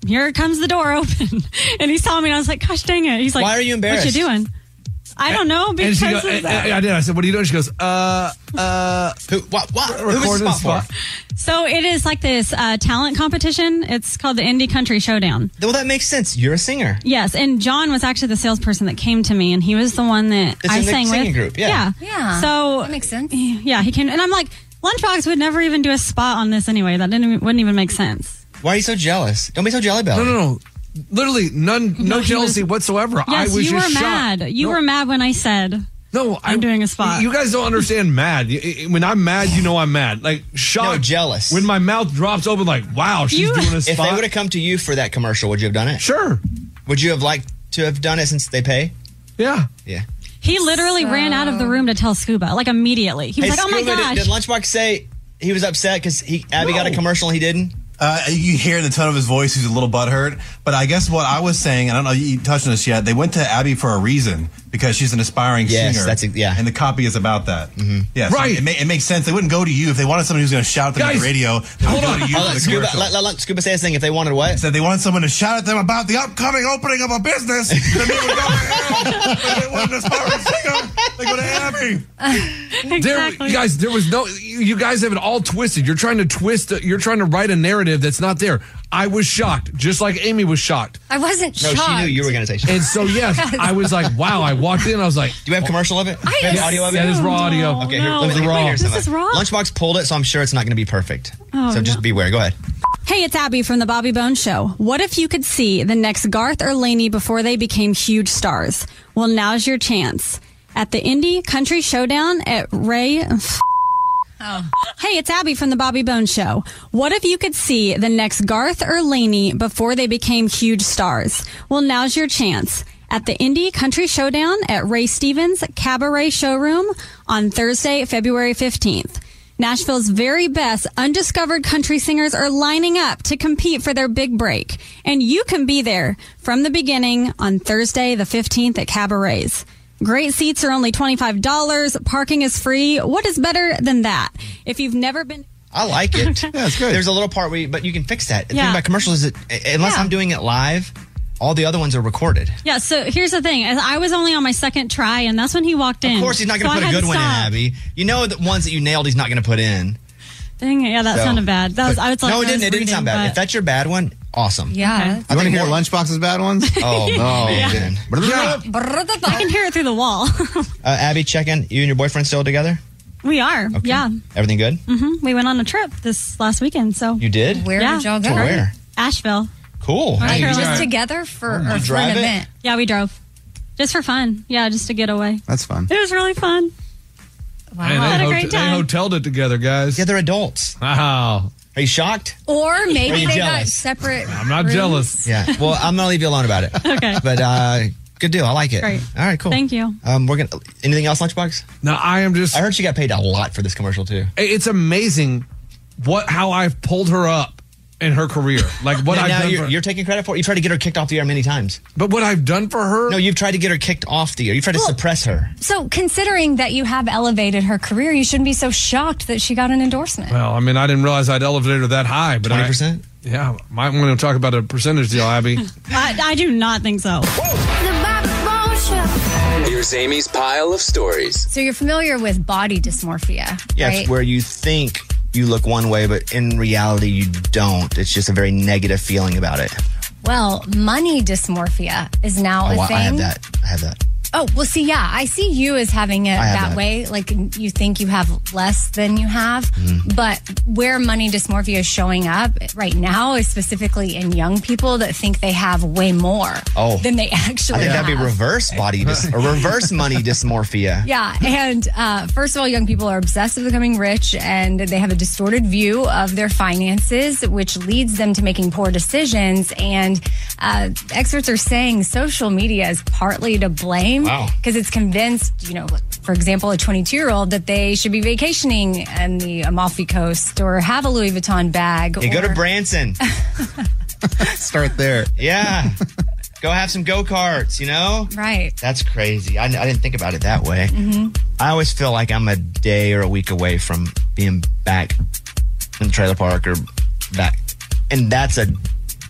here comes the door open. And he saw me and I was like, gosh dang it. He's like,
why are you embarrassed?
What you doing? I don't know
And
because
she go,
of
and-
that.
and I did. I said, what are you doing? She goes, uh, uh.
Who, what, what? Who was
Recording
the
the
spot
spot.
for?
So it is like this uh, talent competition. It's called the Indie Country Showdown.
Well, that makes sense. You're a singer.
Yes, and John was actually the salesperson that came to me, and he was the one that
It's
I
in the
sang
singing
with.
group, yeah.
Yeah.
So
That makes sense.
Yeah, he came, and I'm like, Lunchbox would never even do a spot on this anyway. That didn't even, wouldn't even make sense.
Why are you so jealous? Don't be so jelly belly.
No, no, no. Literally, none, no,
No, he
jealousy
was-
whatsoever. I
Yes,
was
you were
just shocked.
mad. You
No.
were mad when I said,
No,
I'm doing a spot.
You guys don't understand mad. Y- y- When I'm mad, you know I'm mad. Like shocked.
No, jealous.
When my mouth drops open, like, wow, she's
You-
doing a
If
spot.
they would have come to you for that commercial, would you have done it?
Sure.
Would you have liked to have done it since they pay?
Yeah.
Yeah.
he literally
So-
ran out of the room to tell Scuba, like immediately. He was
Hey,
like, oh my
Scuba,
gosh.
Did, did Lunchbox say he was upset because he Abby got a commercial and he didn't?
Uh, you hear in the tone of his voice he's a little butthurt. But I guess what I was saying, I don't know you touched on this yet, they went to Abby for a reason because she's an aspiring
Yes,
singer.
that's a- yeah.
And the copy is about that. Mm-hmm. Yeah, so
Right.
It, ma- it makes sense. They wouldn't go to you if they wanted someone who's going to shout at them on
Guys,
the radio. They
hold
would go
on.
to you
Oh,
for
let,
the
Scuba,
commercial.
let, let, let Scuba say his thing. If they wanted what?
Said they wanted someone to shout at them about the upcoming opening of a business. Then they would go to him. If they want an aspiring singer, they go to Abby.
There,
Exactly.
you guys, there was no. You you guys have it all twisted. You're trying to twist. You're trying to write a narrative that's not there. I was shocked, just like Amy was shocked.
I wasn't
No,
shocked.
she knew you were going to say shit.
And so, yes, I was like, wow. I walked in. I was like,
Do we have commercial of it? Do we have audio of it?
that is raw audio.
Okay, here,
No,
let me, let me
raw.
hear some
This
of it.
is raw?
Lunchbox pulled it, so I'm sure it's not going to be perfect.
Oh,
so just
no.
beware. Go ahead.
Hey, it's Abby from the Bobby Bones Show. What if you could see the next Garth or Lainey before they became huge stars? Well, now's your chance. At the Indie Country Showdown at Ray...
Oh.
Hey, it's Abby from the Bobby Bones Show. What if you could see the next Garth or Lainey before they became huge stars? Well, now's your chance. At the Indie Country Showdown at Ray Stevens Cabaret Showroom on Thursday, February fifteenth. Nashville's very best undiscovered country singers are lining up to compete for their big break. And you can be there from the beginning on Thursday, the fifteenth at Cabarets. Great seats are only twenty-five dollars. Parking is free. What is better than that? If you've never been...
I like it.
Yeah, it's good.
There's a little part where you, but you can fix that. The
Yeah.
thing about commercials is that unless
Yeah.
I'm doing it live, all the other ones are recorded.
Yeah, so here's the thing. I was only on my second try, and that's when he walked in.
Of course, he's not going
So
to
I
put a
had
good
to
one in,
stop.
Abby. You know the ones that you nailed, he's not going to put in.
Dang it, yeah, that
So-
sounded bad. That was, I was like,
no, it
I
didn't.
was
It didn't sound
reading,
bad.
but-
If that's your bad one, awesome.
Yeah.
You want to
think
hear
more-
Lunchbox's bad ones?
Oh, man.
I can hear it through the wall.
Uh, Abby, check in. You and your boyfriend still together?
We are,
Okay.
yeah.
Everything good?
hmm We went on a trip this last weekend, so.
You did?
Where
Yeah.
did y'all go?
To where?
Asheville.
Cool.
North
Hey, you
Carolina.
Just together for,
Did
or
you
for
drive
an
it?
event?
Yeah, we drove. Just for fun. Yeah, just to get away.
That's fun.
It was really fun.
Wow.
Hey,
Had
they,
a
hot-
great
they
time.
hoteled it together, guys.
Yeah, they're adults.
Wow.
Are you shocked?
Or
Are
maybe
you
they got
jealous?
separate.
I'm not
rooms.
jealous.
Yeah. Well, I'm going to leave you alone about it.
Okay.
But uh, good deal. I like it.
Great.
All right, cool.
Thank you.
Um, we're gonna. Anything else, Lunchbox?
No, I am just.
I heard she got paid a lot for this commercial too.
It's amazing what how I've pulled her up in her career. Like what
now,
I've
now
done
you're,
for
you're taking credit for it. You tried to get her kicked off the air many times.
But what I've done for her?
No, you've tried to get her kicked off the air. You tried to
Well-
suppress her.
So, considering that you have elevated her career, you shouldn't be so shocked that she got an endorsement.
Well, I mean, I didn't realize I'd elevated her that high. But
twenty
I-
percent?
Yeah, might want to talk about a percentage deal, Abby.
I, I do not think so.
Here's Amy's pile of stories.
So, you're familiar with body dysmorphia,
Yeah,
right?
it's where you think you look one way, but in reality you don't. It's just a very negative feeling about it.
Well, money dysmorphia is now
Oh,
a
I-
thing.
I have that. I have that.
Oh, well, see, yeah, I see you as having it
I have
that,
that.
way. Like you think you have less than you have.
Mm-hmm.
But where money dysmorphia is showing up right now is specifically in young people that think they have way more
Oh.
than they actually
I think
have.
that'd be reverse body dys- or reverse money dysmorphia.
Yeah, and uh, first of all, young people are obsessed with becoming rich and they have a distorted view of their finances, which leads them to making poor decisions. And uh, experts are saying social media is partly to blame
Wow.
because it's convinced, you know, for example, a twenty-two year old that they should be vacationing in the Amalfi Coast or have a Louis Vuitton bag.
You go to
or-
Branson.
Start there.
Yeah. Go have some go-karts, you know?
Right.
That's crazy. I, I didn't think about it that way.
Mm-hmm.
I always feel like I'm a day or a week away from being back in the trailer park or back. And that's a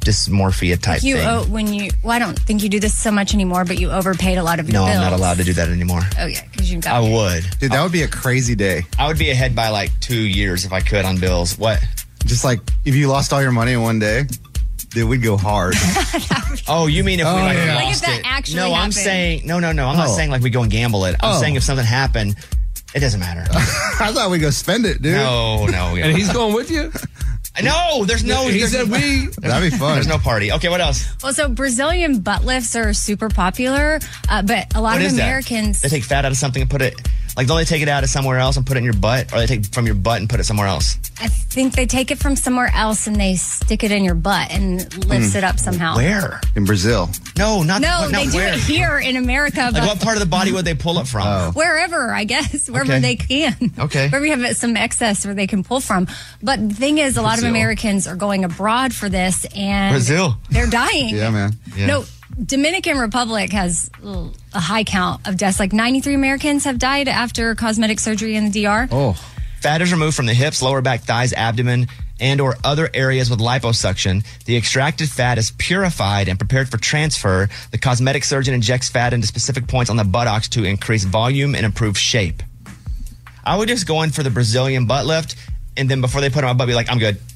dysmorphia type
Like you
thing.
owe, when you, well, I don't think you do this so much anymore, but you overpaid a lot of your
no,
bills.
I'm not allowed to do that anymore.
Oh, yeah, because you got
I would.
Dude, that would be a crazy day.
I would be ahead by like two years if I could on bills. What?
Just like if you lost all your money in one day, dude, we'd go hard.
Oh, you mean if we
Oh,
like
yeah.
lost
Like if that
it?
actually
no, I'm
happened.
saying no, no, no. I'm not
Oh.
saying like we go and gamble it. I'm
Oh.
saying if something happened, it doesn't matter.
I thought we'd go spend it, dude.
No, no.
And he's going with you?
No, there's no.
He
there's,
said we.
That'd be fun.
There's no party. Okay, what else?
Well, so Brazilian butt lifts are super popular, uh, but a lot
What
of
is
Americans.
that? They take fat out of something and put it. Like, don't they take it out of somewhere else and put it in your butt, or they take from your butt and put it somewhere else?
I think they take it from somewhere else and they stick it in your butt and lifts
Hmm.
it up somehow.
Where?
In Brazil.
No, not
No,
not
they do
where.
it here in America,
Like,
but
what part of the body would they pull it from?
wherever, I guess, wherever
Okay.
they can.
Okay.
Wherever you have some excess where they can pull from. But the thing is, a lot
Brazil.
of Americans are going abroad for this and
Brazil.
they're dying.
Yeah, man.
Yeah.
No, Dominican Republic has uh, a high count of deaths. Like ninety-three Americans have died after cosmetic surgery in the D R.
Oh.
Fat is removed from the hips, lower back, thighs, abdomen, and or other areas with liposuction. The extracted fat is purified and prepared for transfer. The cosmetic surgeon injects fat into specific points on the buttocks to increase volume and improve shape. I would just go in for the Brazilian butt lift, and then before they put it on my butt, be like, I'm good.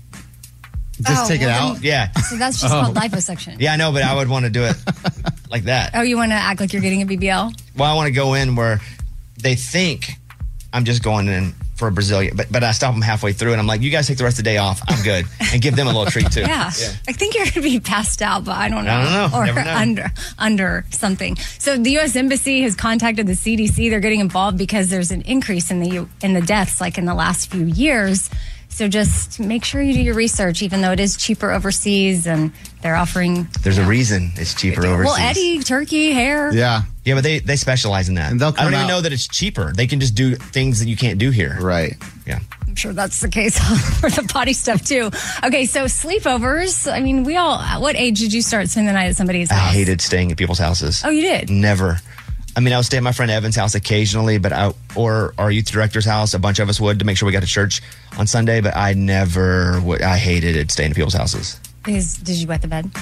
Just
Oh,
take it
well,
out.
then-
Yeah.
So that's just called liposuction.
Yeah, I know, but I would want to do it like that.
Oh, you want to act like you're getting a B B L?
Well, I want to go in where they think I'm just going in for a Brazilian, but but I stop them halfway through, and I'm like, you guys take the rest of the day off. I'm good, and give them a little treat too.
Yeah. I think you're going to be passed out, but I don't know.
I don't know.
Or
Never know.
under under something. So the U S Embassy has contacted the C D C. They're getting involved because there's an increase in the in the deaths like in the last few years. So just make sure you do your research, even though it is cheaper overseas and they're offering.
There's a reason it's cheaper overseas.
Well, Eddie, turkey, hair.
Yeah.
Yeah, but they, they specialize in that.
And they'll
I don't
come
even
out-
know that it's cheaper. They can just do things that you can't do here.
Right.
Yeah.
I'm sure that's the case for the body stuff too. Okay, so sleepovers. I mean, we all. At what age did you start spending the night at somebody's
I
house?
hated staying at people's houses.
Oh, you did?
Never. I mean, I would stay at my friend Evan's house occasionally, but I, or our youth director's house. A bunch of us would to make sure we got to church on Sunday, but I never would. I hated it staying at people's houses.
Is, did you wet the bed?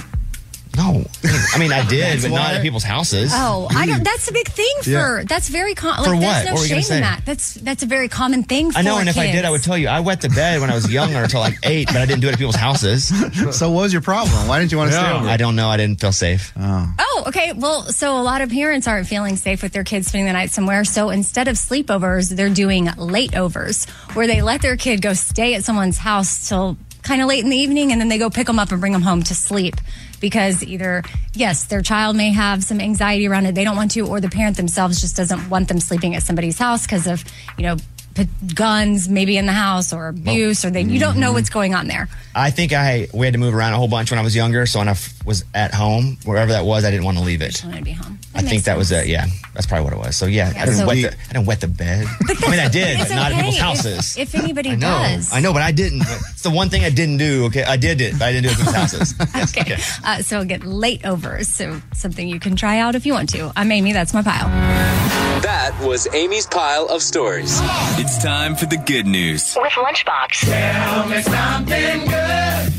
No. I mean, I did,
That's
but not
why.
at people's houses.
Oh, I don't. That's a big thing for.
Yeah.
That's very common.
For
Like,
what?
There's no
What were you
shame
gonna say?
in that. That's that's a very common thing. For
I know, and if I
kids.
did, I would tell you. I wet the bed when I was younger until like eight, but I didn't do it at people's houses.
So what was your problem? Why didn't you want to stay
Yeah.
over?
I don't know. I didn't feel safe.
Oh.
Oh, okay. Well, so a lot of parents aren't feeling safe with their kids spending the night somewhere. So instead of sleepovers, they're doing late overs, where they let their kid go stay at someone's house till kind of late in the evening, and then they go pick them up and bring them home to sleep. Because either, yes, their child may have some anxiety around it, they don't want to, or the parent themselves just doesn't want them sleeping at somebody's house because of, you know, p- guns maybe in the house or abuse, or they you don't know what's going on there.
I think I we had to move around a whole bunch when I was younger. So when I f- was at home, wherever that was, I didn't want to leave it.
Just wanted to be home.
I think that was it. Yeah, that's probably what it was. So yeah,
Yeah,
I didn't
so-
wet the I didn't wet the bed. I mean, I did,
It's
but not at
okay
people's
if-
houses.
If, anybody
I know,
does.
I know, but I didn't. It's the one thing I didn't do. Okay, I did it, but I didn't do it at people's houses. Yes,
Okay. Uh, so get late overs. So something you can try out if you want to. I'm Amy. That's my pile.
That was Amy's pile of stories. It's time for the good news.
With Lunchbox.
Tell me something good.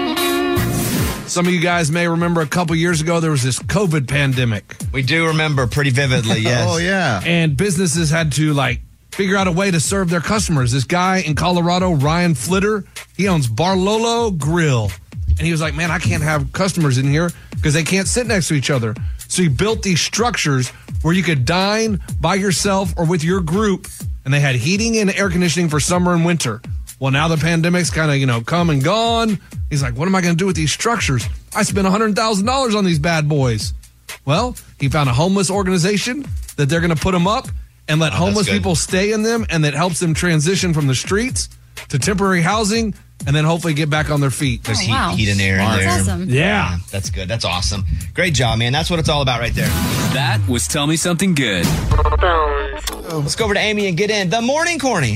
Some of you guys may remember a couple years ago there was this COVID pandemic.
We do remember pretty vividly. Yes.
Oh, yeah.
And businesses had to like figure out a way to serve their customers. This guy in Colorado, Ryan Flitter, he owns Barlolo Grill. And he was like, man, I can't have customers in here because they can't sit next to each other. So he built these structures where you could dine by yourself or with your group. And they had heating and air conditioning for summer and winter. Well, now the pandemic's kind of, you know, come and gone. He's like, what am I going to do with these structures? I spent one hundred thousand dollars on these bad boys. Well, he found a homeless organization that they're going to put them up and let
Oh,
homeless
that's good.
people stay in them, and that helps them transition from the streets to temporary housing and then hopefully get back on their feet.
There's
Oh,
heat,
wow.
heat and air in
That's
there.
awesome.
Yeah.
That's good. That's awesome. Great job, man. That's what it's all about right there.
That was Tell Me Something Good.
Let's go over to Amy and get in the morning corny.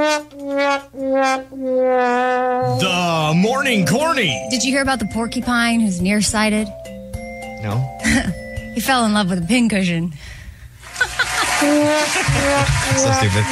The morning corny.
Did you hear about the porcupine who's nearsighted?
No.
He fell in love with a pincushion.
So stupid.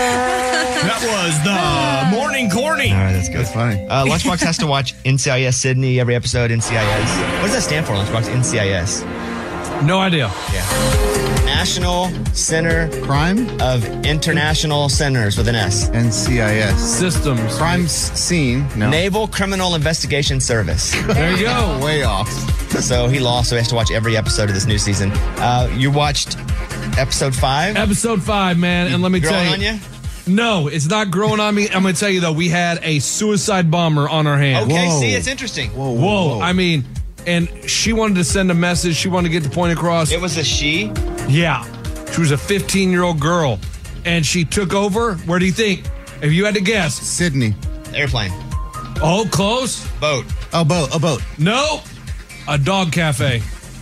That was the morning corny.
All right, that's good.
That's funny.
Uh, Lunchbox has to watch N C I S Sydney every episode. N C I S. What does that stand for, Lunchbox? N C I S.
No idea.
Yeah. National Center
Crime
of International Centers with an S.
N C I S.
Systems.
Crime scene. No.
Naval Criminal Investigation Service.
There you go.
Way off.
So he lost, so he has to watch every episode of this new season. Uh, you watched episode five?
Episode five, man. And let me
Growing
tell you.
on you?
No, it's not growing on me. I'm going to tell you, though, we had a suicide bomber on our hands.
Okay,
Whoa.
see, it's interesting.
Whoa,
Whoa,
whoa, whoa.
I mean, and she wanted to send a message. She wanted to get the point across.
It was a she?
Yeah. She was a fifteen-year-old girl. And she took over. Where do you think? If you had to guess.
Sydney.
Airplane.
Oh, close.
Boat.
Oh, boat. A boat.
No. A dog cafe.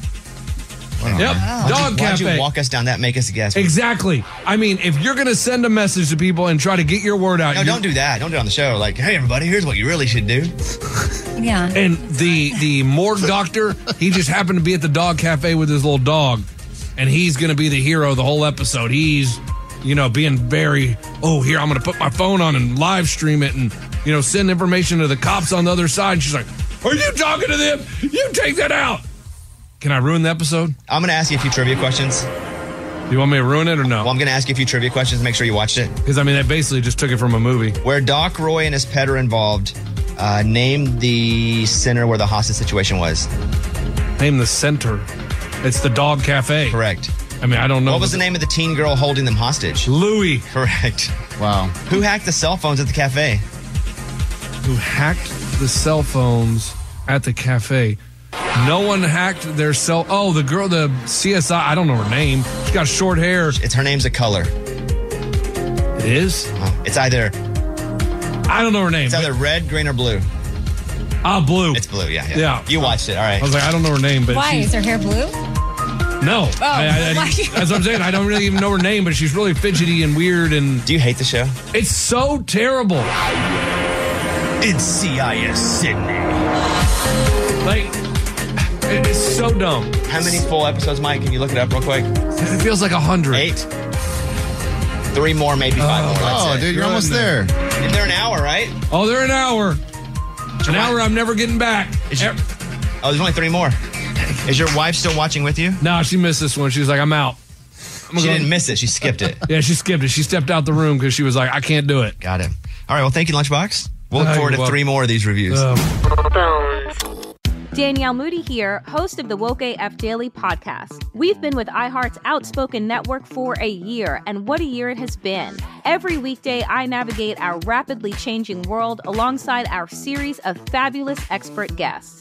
Wow.
Yep.
Why'd
Dog
you, why'd
cafe.
you walk us down that, make us guess?
Exactly. I mean, if you're going to send a message to people and try to get your word out.
No,
you-
don't do that. Don't do it on the show. Like, hey, everybody, here's what you really should do.
Yeah.
And the the morgue doctor, he just happened to be at the dog cafe with his little dog. And he's going to be the hero the whole episode. He's, you know, being very, oh, here, I'm going to put my phone on and live stream it and, you know, send information to the cops on the other side. And she's like, are you talking to them? You take that out. Can I ruin the episode?
I'm going to ask you a few trivia questions.
Do you want me to ruin it or no?
Well, I'm going to ask you a few trivia questions to make sure you watched it.
Because, I mean, they basically just took it from a movie.
Where Doc, Roy, and his pet are involved, uh, name the center where the hostage situation was.
Name the center. It's the dog cafe.
Correct.
I mean, I don't know.
What was the name of the teen girl holding them hostage?
Louie.
Correct.
Wow.
Who hacked the cell phones at the cafe?
Who hacked the cell phones at the cafe? No one hacked their cell. Oh, the girl, the C S I. I don't know her name. She's got short hair.
It's her name's a color.
It is?
Uh, it's either.
I don't know her name.
It's either red, green, or blue.
Ah, blue.
It's blue. Yeah, yeah.
Yeah.
You watched it. All right.
I was like, I don't know her name, but
Why?
she's-
Is her hair blue?
no.
Oh,
I, I, I,
why?
that's what I'm saying. I don't really even know her name, but she's really fidgety and weird. And
do you hate the show?
It's so terrible.
N C I S Sydney.
Like, it's so dumb.
How many full episodes, Mike? Can you look it up real quick?
It feels like a hundred.
Eight. Three more, maybe five
Oh,
more. That's
Oh,
it.
dude, you're almost there.
And they're an hour, right?
Oh, they're an hour. An hour I'm never getting back.
Is your- oh, there's only three more. Is your wife still watching with you?
No, she missed this one. She was like, I'm out. I'm
She
gonna-
didn't miss it. She skipped it.
Yeah, she skipped it. She stepped out the room because she was like, I can't do it.
Got it. All right. Well, thank you, Lunchbox. We'll look
Oh,
forward
you're
to
welcome.
three more of these reviews.
Um,
Danielle Moody here, host of the Woke A F Daily podcast. We've been with iHeart's Outspoken Network for a year, and what a year it has been. Every weekday, I navigate our rapidly changing world alongside our series of fabulous expert guests.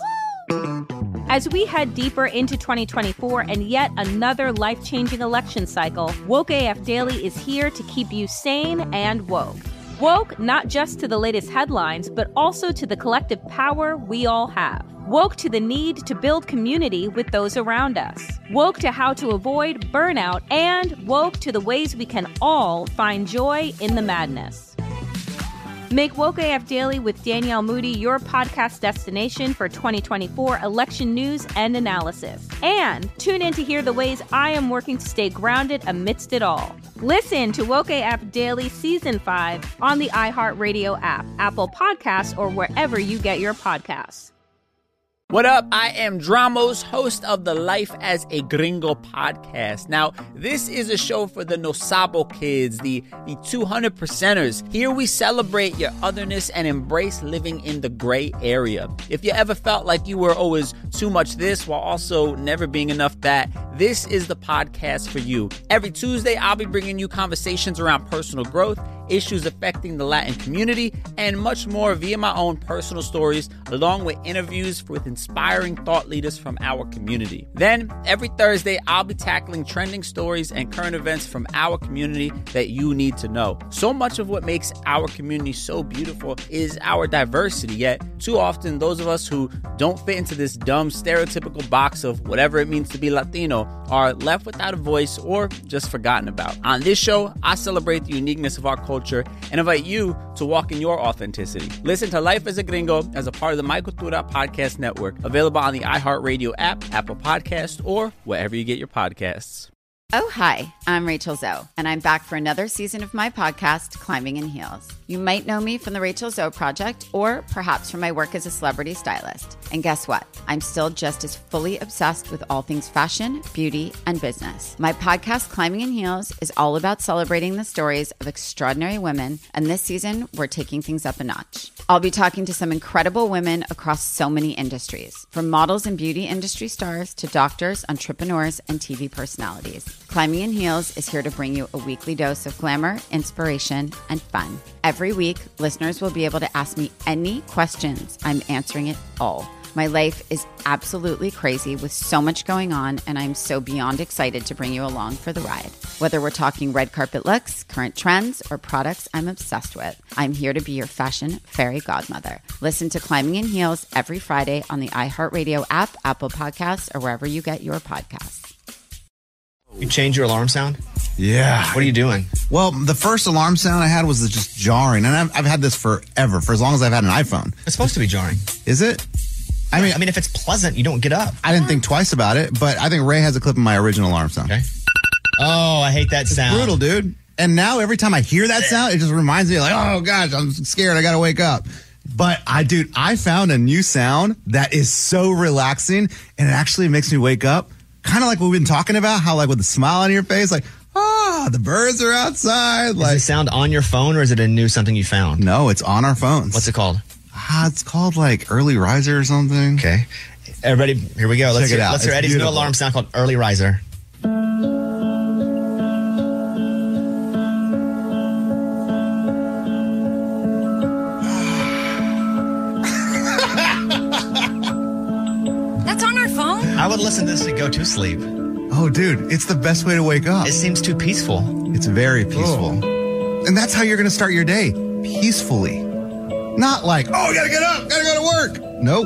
As we head deeper into twenty twenty-four and yet another life-changing election cycle, Woke A F Daily is here to keep you sane and woke. Woke not just to the latest headlines, but also to the collective power we all have. Woke to the need to build community with those around us. Woke to how to avoid burnout, and woke to the ways we can all find joy in the madness. Make Woke A F Daily with Danielle Moody your podcast destination for twenty twenty-four election news and analysis. And tune in to hear the ways I am working to stay grounded amidst it all. Listen to Woke A F Daily Season five on the iHeartRadio app, Apple Podcasts, or wherever you get your podcasts.
What up? I am Dramos, host of the Life as a Gringo podcast. Now, this is a show for the No Sabo kids, the, the two hundred percenters. Here we celebrate your otherness and embrace living in the gray area. If you ever felt like you were always too much this while also never being enough that, this is the podcast for you. Every Tuesday, I'll be bringing you conversations around personal growth, issues affecting the Latin community, and much more via my own personal stories, along with interviews with inspiring thought leaders from our community. Then, every Thursday, I'll be tackling trending stories and current events from our community that you need to know. So much of what makes our community so beautiful is our diversity, yet too often those of us who don't fit into this dumb stereotypical box of whatever it means to be Latino are left without a voice or just forgotten about. On this show, I celebrate the uniqueness of our culture and invite you to walk in your authenticity. Listen to Life as a Gringo as a part of the My Cultura Podcast Network, available on the iHeartRadio app, Apple Podcasts, or wherever you get your podcasts.
Oh, hi, I'm Rachel Zoe, and I'm back for another season of my podcast, Climbing in Heels. You might know me from the Rachel Zoe Project, or perhaps from my work as a celebrity stylist. And guess what? I'm still just as fully obsessed with all things fashion, beauty, and business. My podcast, Climbing in Heels, is all about celebrating the stories of extraordinary women, and this season, we're taking things up a notch. I'll be talking to some incredible women across so many industries, from models and beauty industry stars to doctors, entrepreneurs, and T V personalities. Climbing in Heels is here to bring you a weekly dose of glamour, inspiration, and fun. Every week, listeners will be able to ask me any questions. I'm answering it all. My life is absolutely crazy with so much going on, and I'm so beyond excited to bring you along for the ride. Whether we're talking red carpet looks, current trends, or products I'm obsessed with, I'm here to be your fashion fairy godmother. Listen to Climbing in Heels every Friday on the iHeartRadio app, Apple Podcasts, or wherever you get your podcasts.
You change your alarm sound?
Yeah.
What are you doing?
Well, the first alarm sound I had was just jarring, and I've, I've had this forever, for as long as I've had an iPhone.
It's supposed to be jarring.
Is it? I mean,
I mean, if it's pleasant, you don't get up.
I didn't think twice about it, but I think Ray has a clip of my original alarm sound.
Okay. Oh, I hate that
It's
sound.
brutal, dude. And now every time I hear that sound, it just reminds me like, oh gosh, I'm scared. I got to wake up. But I, dude, I found a new sound that is so relaxing, and it actually makes me wake up. Kind of like what we've been talking about, how like with a smile on your face, like, ah, the birds are outside. Like,
is the sound on your phone, or is it a new something you found?
No, it's on our phones.
What's it called?
Ah, it's called like Early Riser or something.
Okay. Everybody, here we go. Let's
Check it
hear,
out.
let's hear
It's
Eddie's
beautiful.
new alarm sound called Early Riser.
That's on our phone?
I would listen to this to go to sleep.
Oh, dude, it's the best way to wake up.
It seems too peaceful.
It's very peaceful. And that's how you're going to start your day, peacefully. Not like, oh, I got to get up, got to go to work. Nope.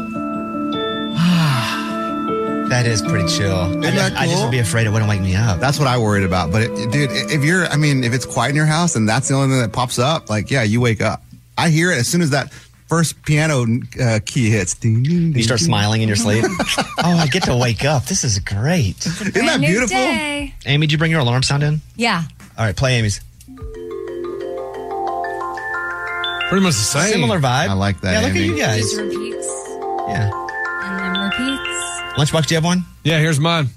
That is pretty chill. I,
that
just, I just
cool?
would be afraid it wouldn't wake me up.
That's what I worried about. But, it, dude, if you're, I mean, if it's quiet in your house and that's the only thing that pops up, like, yeah, you wake up. I hear it as soon as that first piano uh, key hits. Ding, ding, ding,
You start
ding.
smiling in your sleep. Oh, I get to wake up. This is great.
Isn't that beautiful?
Day.
Amy, did you bring your alarm sound in?
Yeah.
All right, play Amy's.
Pretty much the same.
Similar vibe.
I like that,
Yeah, look
Amy.
at you guys.
Just repeats
Yeah.
and then repeats.
Lunchbox, do you have one?
Yeah, here's mine.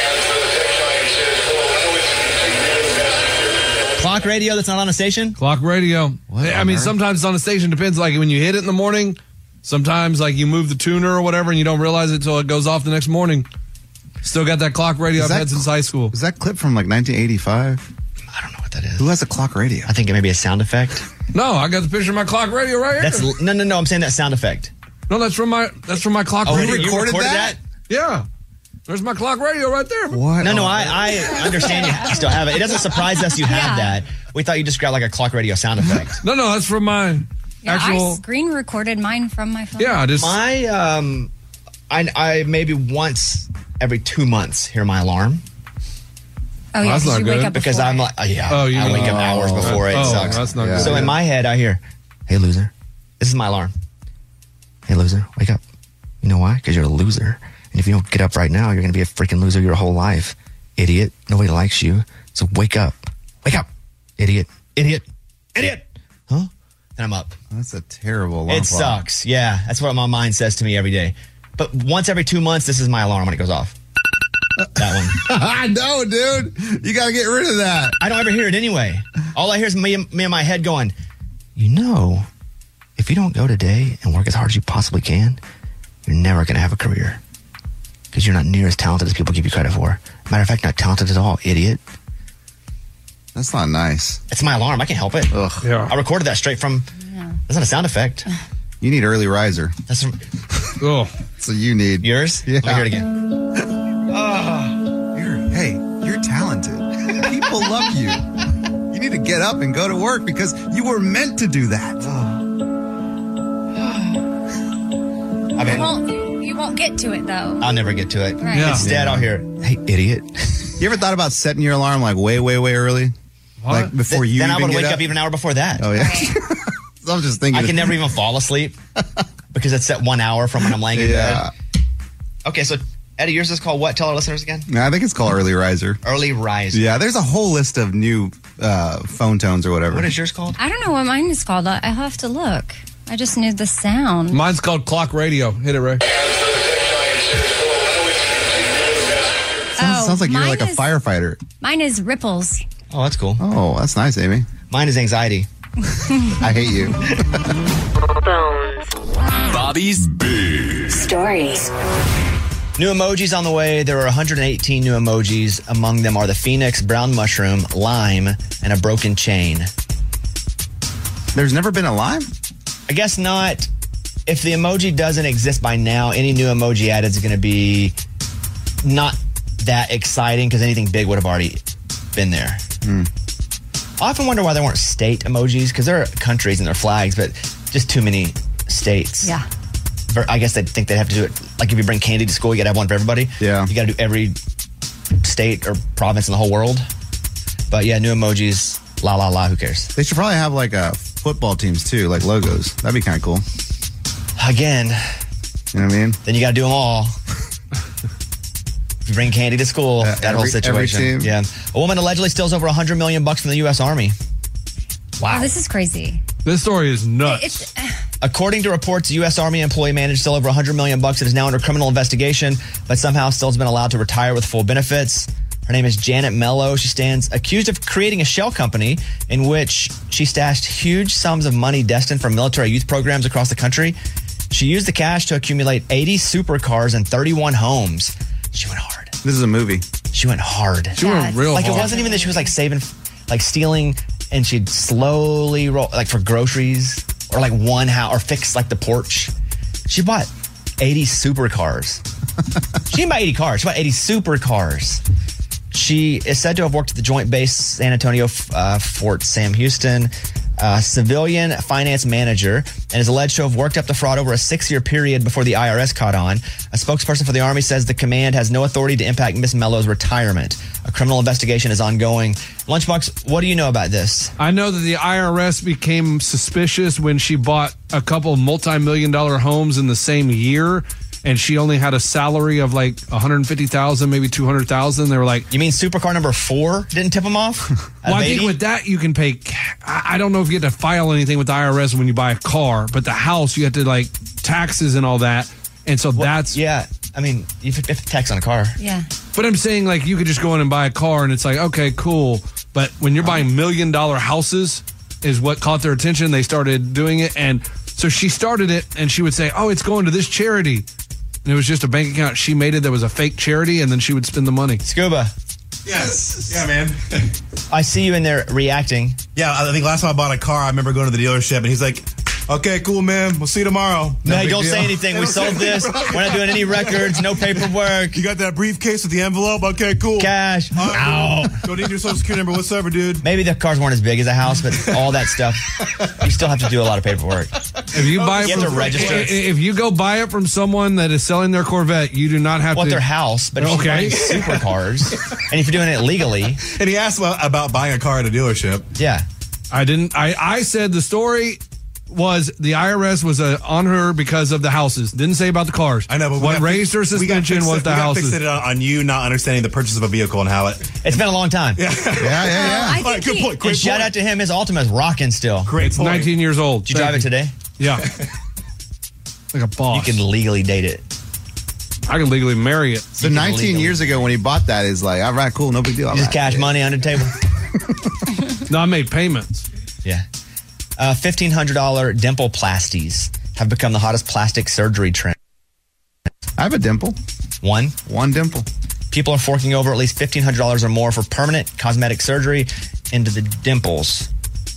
Clock radio that's not on a station?
Clock radio.
What
I
on
mean,
earth?
sometimes it's on a station. Depends. Like when you hit it in the morning, sometimes like you move the tuner or whatever and you don't realize it until it goes off the next morning. Still got that clock radio
Is
I've
that
had since high school.
Is that clip from like nineteen eighty-five?
I don't know what that is.
Who has a clock radio?
I think it may be a sound effect.
No, I got the picture of my clock radio right here.
That's no, no, no. I'm saying that sound effect.
no, that's from my that's from my clock
Oh,
radio.
you recorded that?
Yeah. There's my clock radio right there.
What?
No, no.
on
I, I understand you still have it. It doesn't surprise us you have
Yeah.
that. We thought you just grabbed like a clock radio sound effect.
No, no, that's from my
Yeah, I
actual.
screen recorded mine from my phone.
Yeah, I just.
My um, I I maybe once every two months hear my alarm.
Oh, yeah,
That's
'cause
not
you
good.
wake up
Because
before
I'm
it.
like, oh, yeah,
Oh, you
I wake
mean-
up hours before it.
Oh,
It sucks.
that's not good.
So in my head, I hear, "Hey, loser, this is my alarm. Hey, loser, wake up. You know why? Because you're a loser. And if you don't get up right now, you're going to be a freaking loser your whole life. Idiot. Nobody likes you. So wake up. Wake up. Idiot. Idiot. Idiot. Huh? And I'm up.
That's a terrible alarm
It
clock.
sucks. Yeah, that's what my mind says to me every day. But once every two months, this is my alarm when it goes off. That one.
I know, dude. You got to get rid of that.
I don't ever hear it anyway. All I hear is me, me in my head going, you know, if you don't go today and work as hard as you possibly can, you're never going to have a career. Because you're not near as talented as people give you credit for. Matter of fact, not talented at all, idiot.
That's not nice.
It's my alarm. I can't help it.
Ugh.
Yeah.
I recorded that straight from, that's not a sound effect.
You need Early Riser.
That's from
Oh.
So you need
yours?
Yeah.
Let me hear it again.
You're, hey, you're talented. People love you. You need to get up and go to work because you were meant to do that.
I
You
mean,
won't, you won't get to it, though.
I'll never get to it.
Right. Yeah.
Instead,
Yeah.
I'll hear, hey, idiot.
You ever thought about setting your alarm like way, way, way early?
What?
Like before you
Then I
even
would
get
wake
up?
up even an hour before that.
Oh, yeah. So I'm just thinking.
I can never even fall asleep because it's set one hour from when I'm laying in
Yeah.
bed. Okay, so Eddie, yours is called what? Tell our listeners again.
No, I think it's called Early Riser.
Early Riser.
Yeah, there's a whole list of new uh, phone tones or whatever.
What is yours called?
I don't know what mine is called. I- I'll have to look. I just knew the sound.
Mine's called Clock Radio. Hit it, Ray.
Sounds,
Oh,
sounds like you're
mine
like a
is-
firefighter.
Mine is Ripples.
Oh, that's cool.
Oh, that's nice, Amy.
Mine is Anxiety.
I hate you.
Bobby's Big
Stories.
New emojis on the way. There are one hundred eighteen new emojis. Among them are the phoenix, brown mushroom, lime, and a broken chain.
There's never been a lime?
I guess not. If the emoji doesn't exist by now, any new emoji added is going to be not that exciting because anything big would have already been there.
Hmm.
I often wonder why there weren't state emojis because there are countries and their flags, but just too many states.
Yeah.
Ver- I guess they think they'd have to do it. Like if you bring candy to school, you got to have one for everybody.
Yeah.
You got to do every state or province in the whole world. But yeah, new emojis, la la la, who cares?
They should probably have like a football teams too, like logos. That'd be kind of cool.
Again,
You know what I mean?
then you got to do them all. If you bring candy to school,
Uh,
that whole
every- every
situation.
team.
Yeah. A woman allegedly steals over one hundred million bucks from the U S Army.
Wow. Oh, this is crazy.
This story is nuts.
It's,
According to reports, a U S Army employee managed to steal over one hundred million bucks and is now under criminal investigation, but somehow still has been allowed to retire with full benefits. Her name is Janet Mello. She stands accused of creating a shell company in which she stashed huge sums of money destined for military youth programs across the country. She used the cash to accumulate eighty supercars and thirty-one homes. She went hard.
This is a movie.
She went hard.
She went real
Like
hard.
it wasn't even that she was like saving, like stealing, and she'd slowly roll like for groceries or like one house or fix like the porch. She bought eighty supercars. She didn't buy eighty cars. She bought eighty supercars. She is said to have worked at the Joint Base San Antonio, uh, Fort Sam Houston, uh, civilian finance manager, and is alleged to have worked up the fraud over a six-year period before the I R S caught on. A spokesperson for the Army says the command has no authority to impact Miss Mello's retirement. A criminal investigation is ongoing. Lunchbox, what do you know about this?
I know that the I R S became suspicious when she bought a couple multi-million dollar homes in the same year, and she only had a salary of like one hundred fifty thousand, maybe two hundred thousand. They were like,
You mean supercar number four didn't tip them off?
well, I think with that you can pay. ca- I I don't know if you get to file anything with the I R S when you buy a car, but the house you have to like taxes and all that, and so that's
yeah. I mean, you have to tax on a car.
yeah.
But I'm saying like you could just go in and buy a car, and it's like okay, cool. But when you're buying million dollar houses, is what caught their attention. They started doing it, and so she started it, and she would say, "Oh, it's going to this charity." And it was just a bank account she made it that was a fake charity, and then she would spend the money.
Scuba,
Yes. Yeah, man.
I see you in there reacting.
Yeah, I think last time I bought a car, I remember going to the dealership, and he's like, okay, cool, man. We'll see you tomorrow.
No,
big
don't
deal.
say anything. We sold this. We're not doing any records. No paperwork.
You got that briefcase with the envelope? Okay, cool.
Cash.
All right,
Ow.
cool. Don't need your social security number whatsoever, dude.
Maybe the cars weren't as big as a house, but all that stuff, you still have to do a lot of paperwork.
If you buy it
You have
from,
to register.
i- If you go buy it from someone that is selling their Corvette, you do not have
Well,
to.
their house, but if
Okay.
you're buying supercars, and if you're doing it legally,
And he asked about, about buying a car at a dealership.
yeah.
I didn't. I, I said the story was the I R S was uh, on her because of the houses. Didn't say about the cars.
I know, but we
what
got
raised her
fix- we got
suspension
fixed
was
it-
the
we got
houses.
fixed it on, on you not understanding the purchase of a vehicle and how it.
It's been a long time.
Yeah,
Yeah, yeah, yeah.
I
All right,
think
good
he-
point.
And
Great
shout
point.
out to him. His Ultima's rocking still.
Great
It's
point.
nineteen years old.
Did you drive it today?
Yeah. Like a boss.
You can legally date it.
I can legally marry it.
So
You can
nineteen
legally-
years ago when he bought that is like, all right, cool, no big deal. All
Just
right.
cash money under the table.
No, I made payments.
Yeah. Uh, fifteen hundred dollars dimple plasties have become the hottest plastic surgery trend.
I have a dimple.
One,
One dimple.
people are forking over at least fifteen hundred dollars or more for permanent cosmetic surgery into the dimples.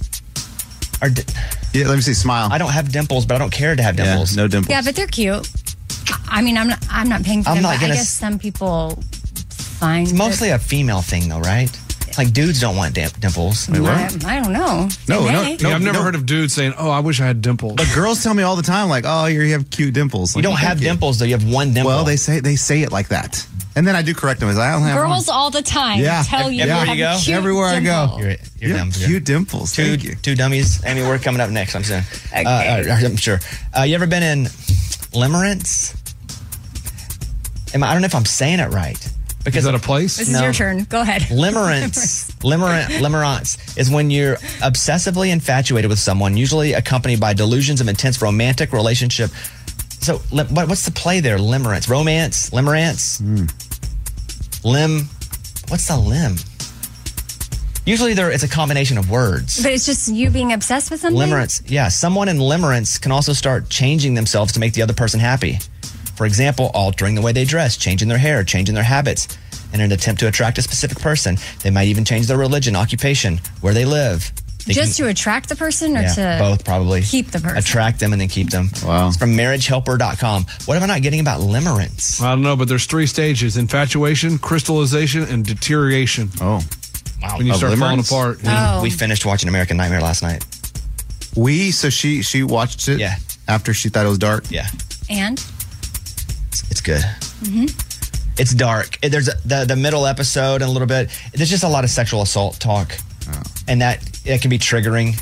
Are di-
Yeah, let me see. Smile.
I don't have dimples, but I don't care to have
yeah,
dimples.
no dimples.
Yeah, but they're cute. I mean, I'm not. I'm not paying for
I'm
them.
not
But
gonna
I guess
s-
some people find
It's mostly a female thing, though, right? Like dudes don't want dim- dimples.
I, I don't know.
No,
They
no,
may.
no.
Yeah, I've never
no.
heard of dudes saying, "Oh, I wish I had dimples."
But girls tell me all the time, like, oh, you have cute dimples.
You
Like,
don't
thank
have
you.
dimples, though. You have one dimple.
Well, they say they say it like that, and then I do correct them. As I don't have
Girls
one.
all the time
Yeah.
tell you
Everywhere
you
you
have
go?
cute
Everywhere I go.
dimple.
You're, you're
You
dumb.
have cute dimples.
Two,
Thank you.
two dummies. Amy, we're coming up next. I'm soon.
Okay.
Uh, uh, I'm sure. Uh, you ever been in Limerence?
Am I, I don't know if I'm saying it right. Because
is that a place?
This is your turn. Go ahead.
Limerence. Limer- limerence is when you're obsessively infatuated with someone, usually accompanied by delusions of intense romantic relationship. So, li- what, what's the play there? Limerence. Romance? Limerence? Mm. Lim. What's the lim? Usually there it's a combination of words.
But it's just you being obsessed with something?
Limerence. Yeah. Someone in limerence can also start changing themselves to make the other person happy. For example, altering the way they dress, changing their hair, changing their habits in an attempt to attract a specific person. They might even change their religion, occupation, where they live. They
Just
can,
to attract the person or
yeah,
to
both probably.
keep the person?
Attract them and then keep them. Wow. It's from marriage helper dot com. What am I not getting about limerence?
I don't know, but there's three stages: infatuation, crystallization, and deterioration.
Oh.
Wow.
When you
Of
start falling
limerence?
apart.
We,
Oh.
we finished watching American Nightmare last night.
We, so she she watched it
Yeah.
after she thought it was dark?
Yeah.
And?
It's, it's good.
Mm-hmm.
It's dark. It- There's a, the the middle episode and a little bit. There's just a lot of sexual assault talk,
Oh.
and that it can be triggering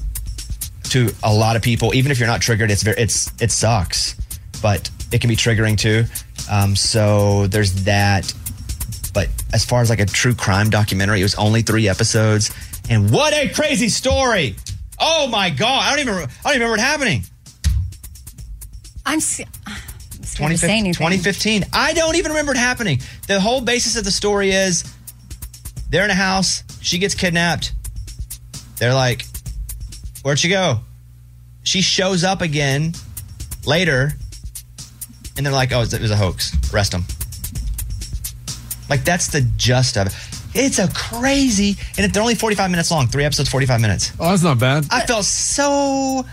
to a lot of people. Even if you're not triggered, it's very it's it sucks, but it can be triggering too. Um, so there's that. But as far as like a true crime documentary, it was only three episodes, and what a crazy story! Oh my god, I don't even I don't even remember it happening.
I'm, s- I'm scared to say anything.
twenty fifteen. I don't even remember it happening. The whole basis of the story is they're in a house. She gets kidnapped. They're like, where'd she go? She shows up again later. And they're like, oh, it was a hoax. Arrest him. Like, that's the gist of it. It's a crazy, and they're only forty-five minutes long. Three episodes, forty-five minutes.
Oh, that's not bad.
I felt so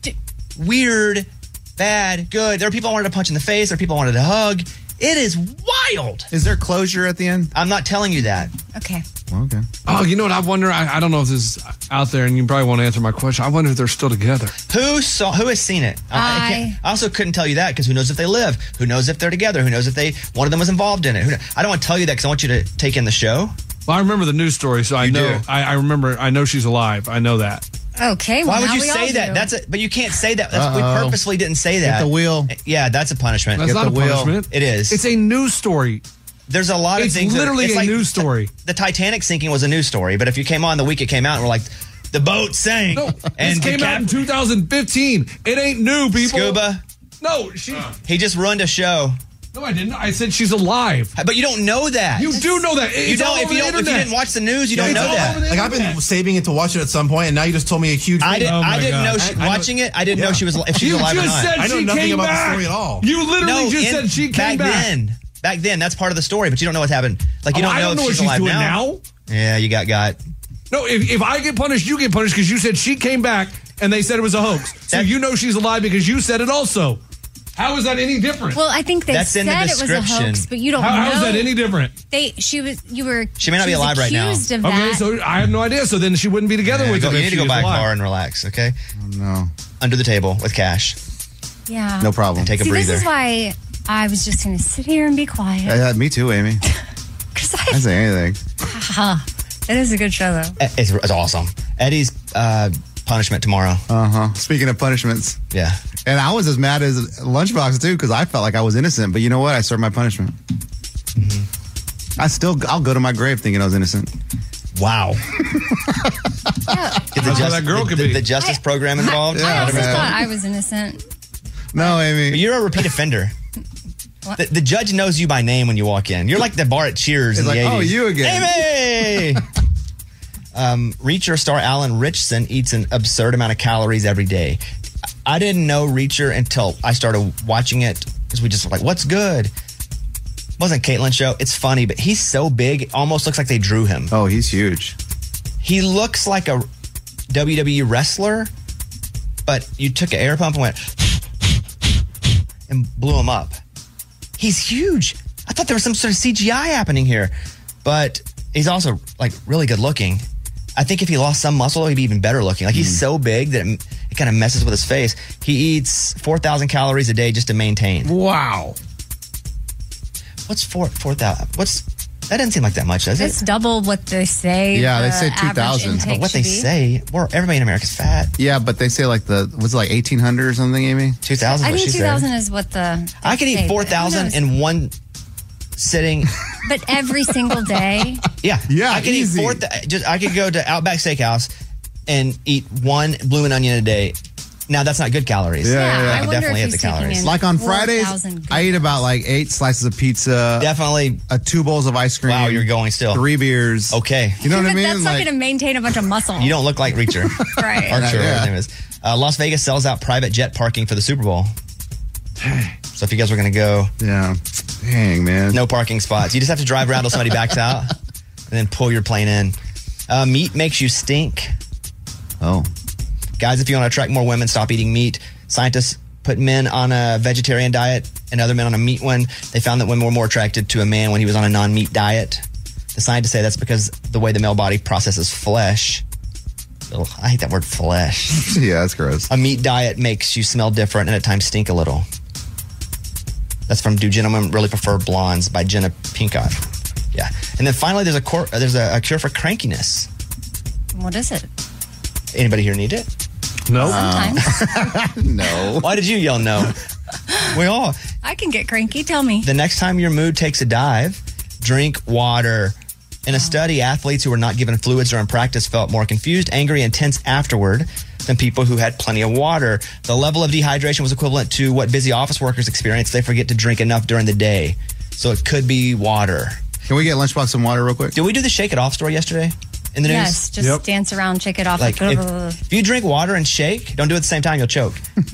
weird, bad, good. There were people I wanted to punch in the face. There were people I wanted to hug. It is wild.
Is there closure at the end?
I'm not telling you that.
Okay.
Okay.
Oh, you know what? I wonder. I, I don't know if this is out there, and you probably won't answer my question. I wonder if they're still together.
Who saw? Who has seen it? I, can't- I also couldn't tell you that because who knows if they live? Who knows if they're together? Who knows if they one of them was involved in it? Who, kn- I don't want to tell you that because I want you to take in the show.
Well, I remember the news story, so I
You
know.
do.
I, I remember. I know she's alive. I know that.
Okay. Well,
Why would
now
you
we all
say that?
do.
That's a, but you can't say that. That's, we
Uh-oh.
purposely didn't say that.
Get the wheel.
Yeah, that's a punishment.
That's
Get
not
the
a
wheel.
punishment.
It is.
It's a news story.
There's a lot of
It's
things. that-
literally
it's
a
like
news story.
The Titanic sinking was a news story, but if you came on the week it came out and we're like, the boat sank.
No,
and
this came
decap-
out in two thousand fifteen. It ain't new, people.
Scuba.
No, she.
He just ruined a show.
No, I didn't. I said she's alive.
But you don't know that.
You do know that.
You
It's all
don't. If
over
you
the
don't. If you
internet.
didn't watch the news, you
Yeah,
don't
it's
know
all
that.
over the Like I've been saving it to watch it at some point, and now you just told me a huge.
I didn't.
thing.
I didn't know she,
I- I know-
watching it. I didn't know
Yeah.
she was if she's
You
alive or
just
not.
said
I know
she
nothing
came
about the
back.
story at all.
You literally
No,
just
in-
said she
back
came back.
then. Back then, that's part of the story, but you don't know what's happened. Like you
Oh,
don't
I
know
don't
if
know what
she's
she's
alive
doing
now.
now.
Yeah, you got got.
No, if, if I get punished, you get punished because you said she came back and they said it was a hoax. So
That-
you know she's alive because you said it also. How is that any different?
Well, I think they
That's in
said
the
it was a
description.
hoax, but you don't
how,
know.
how is that any different?
They, she was, you were.
She may not be
was
alive right now.
accused Of
Okay,
that.
so I have no idea. So then she wouldn't be together
Yeah,
with
go-
him.
you
if
need to
she
go
was
buy a
alive.
car and relax, okay?
No.
Under the table with cash.
Yeah.
No problem.
Take a
See,
breather.
this is why I was just going to sit here and be quiet.
Uh, me too, Amy.
Because
I didn't say anything.
I, it is a good show, though.
Eh, It's, it's awesome. Eddie's uh, punishment tomorrow.
Uh huh. Speaking of punishments.
Yeah.
And I was as mad as Lunchbox too because I felt like I was innocent. But you know what? I served my punishment. Mm-hmm. I still, I'll go to my grave thinking I was innocent.
Wow. Get the,
That's how that girl
the,
could
the,
be.
the justice program involved.
I also
man.
thought I was innocent.
No, Amy.
But you're a repeat offender.
What?
The, the judge knows you by name when you walk in. You're like the bar at Cheers
It's
in
like,
the
oh,
eighties.
you again.
Amy! um, Reacher star Alan Richson eats an absurd amount of calories every day. I didn't know Reacher until I started watching it because we just were like, what's good? Wasn't Caitlin's show. It's funny, but he's so big, it almost looks like they drew him.
Oh, he's huge.
He looks like a W W E wrestler, but you took an air pump and went and blew him up. He's huge. I thought there was some sort of C G I happening here, but he's also like really good looking. I think if he lost some muscle, he'd be even better looking. Like he's so big that it, it kind of messes with his face. He eats four thousand calories a day just to maintain.
Wow.
What's four four thousand? What's that? Doesn't seem like that much, does
It's
it?
double what they say.
Yeah, they
the
say
average
two thousand.
intake
But what they
should be.
say, we're, everybody in America's fat.
Yeah, but they say like the, was it like eighteen hundred or something, Amy?
two thousand.
I
what
think
she
two
said.
thousand is what the.
I could
they
eat
say,
four
but who
thousand
knows?
in one sitting.
But every single day.
Yeah,
Yeah,
I could
easy.
eat four. Th- just I could go to Outback Steakhouse and eat one blooming onion a day. Now that's not good calories.
Yeah, yeah, yeah.
I
I
could
wonder
definitely
if
hit the
he's taking
calories.
in-
Like on
four
Fridays,
thousand
I eat about like eight slices of pizza.
Definitely.
Uh, two bowls of ice cream.
Wow, you're going still.
Three beers.
Okay.
You know what I
But
mean?
that's not going to maintain a bunch of muscle.
You don't look like Reacher.
Right.
Archer,
Yeah.
his name is. Uh, Las Vegas sells out private jet parking for the Super Bowl. So if you guys were going to go,
yeah. Dang, man.
no parking spots. You just have to drive around till somebody backs out and then pull your plane in. Uh, meat makes you stink.
Oh.
Guys, if you want to attract more women, stop eating meat. Scientists put men on a vegetarian diet and other men on a meat one. They found that women were more attracted to a man when he was on a non-meat diet. The scientists say that's because the way the male body processes flesh. Ugh, I hate that word flesh.
Yeah, that's gross.
A meat diet makes you smell different and at times stink a little. That's from Do Gentlemen Really Prefer Blondes by Jenna Pinkott. Yeah. And then finally, there's a cor- there's a, a cure for crankiness.
What is it?
Anybody here need it?
No.
Sometimes.
No.
Why did you yell no? We all.
I can get cranky. Tell me.
The next time your mood takes a dive, drink water. In a study, athletes who were not given fluids during practice felt more confused, angry, and tense afterward than people who had plenty of water. The level of dehydration was equivalent to what busy office workers experience. They forget to drink enough during the day. So it could be water.
Can we get Lunchbox some water real quick?
Did we do the Shake It Off story yesterday in the news?
Yes, just dance around, shake it off.
Like,
Like,
if, if you drink water and shake, don't do it at the same time, you'll choke.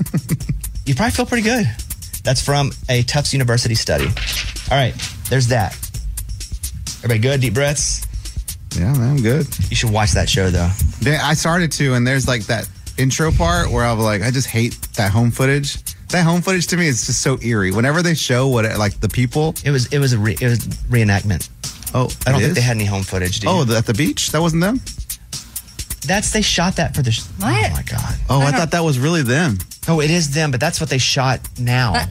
You probably feel pretty good. That's from a Tufts University study. All right, there's that. Everybody good? Deep breaths?
Yeah, man, I'm good.
You should watch that show, though.
Yeah, I started to, and there's like that intro part where I was like, I just hate that home footage. That home footage to me is just so eerie. Whenever they show what, like the people,
it was it was a re, it was reenactment.
Oh,
I don't
it
think
is?
they had any home footage. Do you?
Oh, the, at the beach? That wasn't them?
That's they shot that for the. Sh-
What?
Oh my god.
Oh, I, thought that was really them.
Oh, it is them, but that's what they shot now.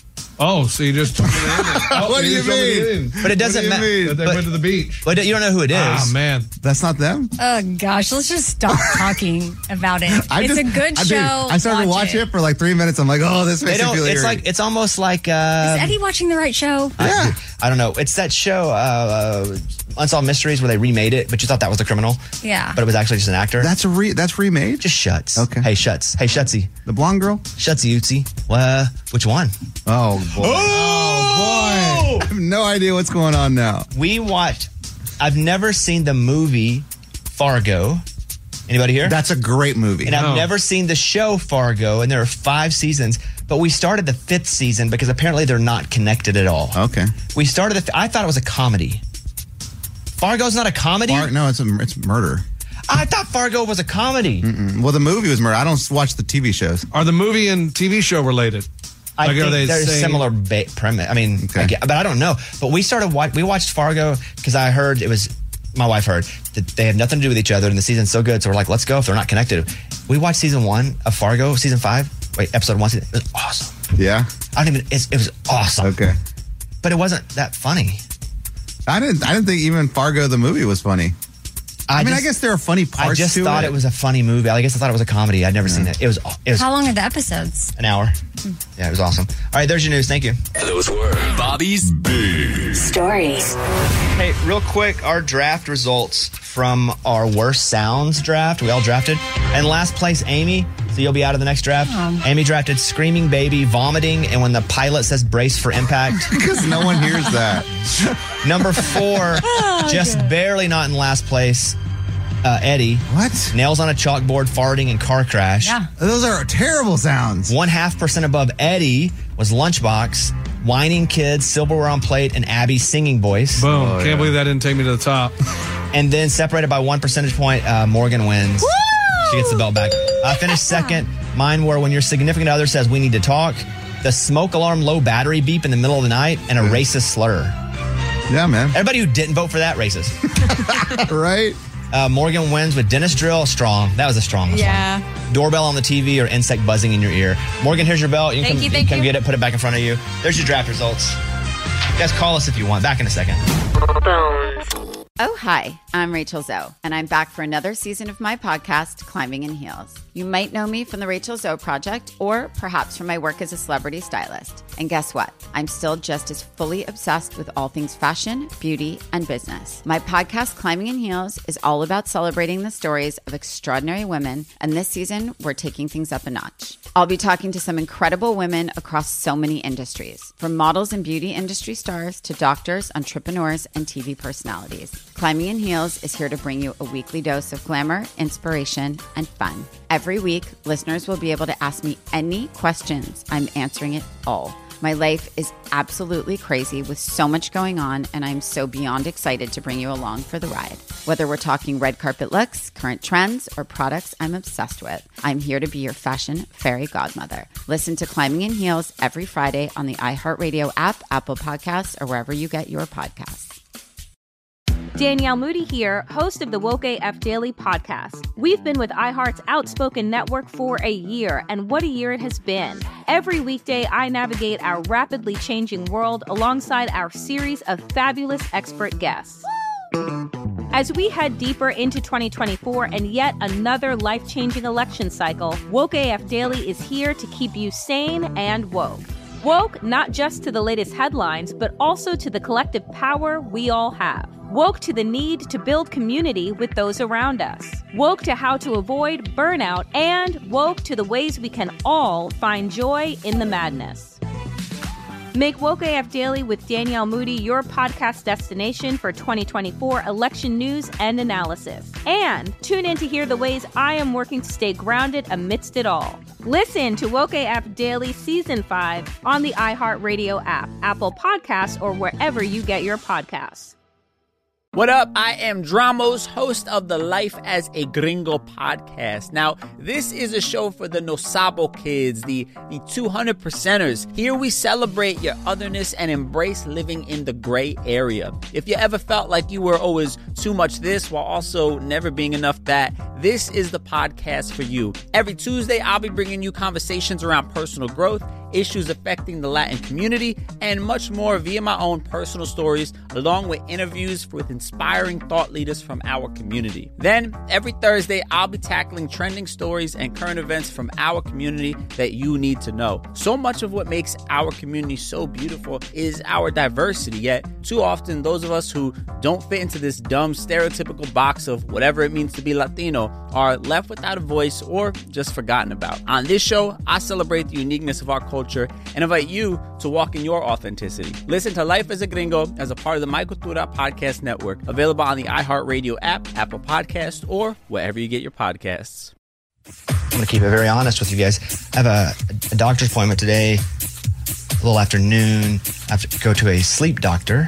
Oh, so you just took it in. Oh,
What do you
just took it
mean?
in.
But it doesn't
What do you
matter.
That they went to the beach.
But you don't know who it is.
Ah, man.
That's not them?
Oh gosh, let's just stop talking about it.
I
It's
just-
a good
I,
show.
dude, I started to watch it. for like three minutes. I'm like, oh, this
They
makes me
don't.
feel
It's
eerie.
like it's almost like. Uh,
Is Eddie watching the right show?
I, I don't know. It's that show, uh, uh, Unsolved Mysteries, where they remade it, but you thought that was the criminal,
Yeah.
but it was actually just an actor.
that's a re- that's remade.
Just Shuts.
Okay.
Hey, Shuts. Hey, Shutsy.
The blonde girl.
Shutsy Utsy. Uh, which one?
Oh boy. Oh boy. I have no idea what's going on now.
We watched. I've never seen the movie Fargo. Anybody here?
That's a great movie.
And I've never seen the show Fargo, and there are five seasons. But we started the fifth season because apparently they're not connected at all.
Okay.
We started the. I thought it was a comedy. Fargo's not a comedy.
Far- no, it's a, it's murder.
I thought Fargo was a comedy.
Mm-mm. Well, the movie was murder. I don't watch the T V shows.
Are the movie and T V show related?
I
Like, are
think
they
there's
saying-
similar ba- premise. I mean, I get- but I don't know. But we started. Wa- we watched Fargo because I heard it was. My wife heard that they have nothing to do with each other, and the season's so good. So we're like, let's go. If they're not connected, we watched season one of Fargo, season five. Wait, episode one. Season, it was awesome.
Yeah.
I don't even. It's, it was awesome.
Okay.
But it wasn't that funny.
I didn't. I didn't think even Fargo the movie was funny. I, mean,
just-
I guess there are funny parts.
I just
to
thought it. was a funny movie. I guess I thought it was a comedy. I'd never seen it. It was. It was
How long are the episodes?
an hour. Yeah, it was awesome. All right, there's your news. Thank you.
Those were Bobby's Big
Stories.
Hey, real quick, our draft results from our worst sounds draft. We all drafted. And last place, Amy. So you'll be out of the next draft.
Um.
Amy drafted Screaming Baby, Vomiting, and when the pilot says brace for impact.
Because no one hears that.
Number four, just barely not in last place, uh, Eddie.
What?
Nails on a chalkboard, farting, and car crash.
Yeah.
Those are terrible sounds.
One half percent above Eddie was Lunchbox, Whining Kids, Silverware on Plate, and Abby's singing voice.
Boom.
Oh,
Can't
yeah.
believe that didn't take me to the top.
And then separated by one percentage point, uh, Morgan wins. She gets the belt back. I finished second. Mine were when your significant other says we need to talk, the smoke alarm low battery beep in the middle of the night, and a racist slur.
Yeah, man.
Everybody who didn't vote for that, racist.
Right?
Uh, Morgan wins with dentist drill, strong. That was a strong one.
Yeah.
Doorbell on the T V or insect buzzing in your ear. Morgan, here's your belt. You can
Thank
come,
you, thank
come
you.
get it, put it back in front of you. There's your draft results. You guys call us if you want. Back in a second.
Oh, hi, I'm Rachel Zoe, and I'm back for another season of my podcast, Climbing in Heels. You might know me from the Rachel Zoe Project or perhaps from my work as a celebrity stylist. And guess what? I'm still just as fully obsessed with all things fashion, beauty, and business. My podcast, Climbing in Heels, is all about celebrating the stories of extraordinary women, and this season, we're taking things up a notch. I'll be talking to some incredible women across so many industries, from models and beauty industry stars to doctors, entrepreneurs, and T V personalities. Climbing in Heels is here to bring you a weekly dose of glamour, inspiration, and fun. Every week, listeners will be able to ask me any questions. I'm answering it all. My life is absolutely crazy with so much going on, and I'm so beyond excited to bring you along for the ride. Whether we're talking red carpet looks, current trends, or products I'm obsessed with, I'm here to be your fashion fairy godmother. Listen to Climbing in Heels every Friday on the iHeartRadio app, Apple Podcasts, or wherever you get your podcasts.
Danielle Moody here, host of the Woke A F Daily podcast. We've been with iHeart's Outspoken Network for a year, and what a year it has been. Every weekday, I navigate our rapidly changing world alongside our series of fabulous expert guests. As we head deeper into twenty twenty-four and yet another life-changing election cycle, Woke A F Daily is here to keep you sane and woke. Woke not just to the latest headlines, but also to the collective power we all have. Woke to the need to build community with those around us. Woke to how to avoid burnout, and woke to the ways we can all find joy in the madness. Make Woke A F Daily with Danielle Moody your podcast destination for twenty twenty-four election news and analysis. And tune in to hear the ways I am working to stay grounded amidst it all. Listen to Woke A F Daily Season five on the iHeartRadio app, Apple Podcasts, or wherever you get your podcasts.
What up? I am Dramos, host of the Life as a Gringo podcast. Now, this is a show for the No Sabo kids, the, the two hundred percenters. Here we celebrate your otherness and embrace living in the gray area. If you ever felt like you were always too much this while also never being enough that, this is the podcast for you. Every Tuesday, I'll be bringing you conversations around personal growth, issues affecting the Latin community, and much more via my own personal stories, along with interviews with inspiring thought leaders from our community. Then, every Thursday, I'll be tackling trending stories and current events from our community that you need to know. So much of what makes our community so beautiful is our diversity, yet too often those of us who don't fit into this dumb stereotypical box of whatever it means to be Latino are left without a voice or just forgotten about. On this show, I celebrate the uniqueness of our culture and invite you to walk in your authenticity. Listen to Life as a Gringo as a part of the My Cultura Podcast Network, available on the iHeartRadio app, Apple Podcasts, or wherever you get your podcasts.
I'm going to keep it very honest with you guys. I have a, a doctor's appointment today, a little after noon. I have to go to a sleep doctor,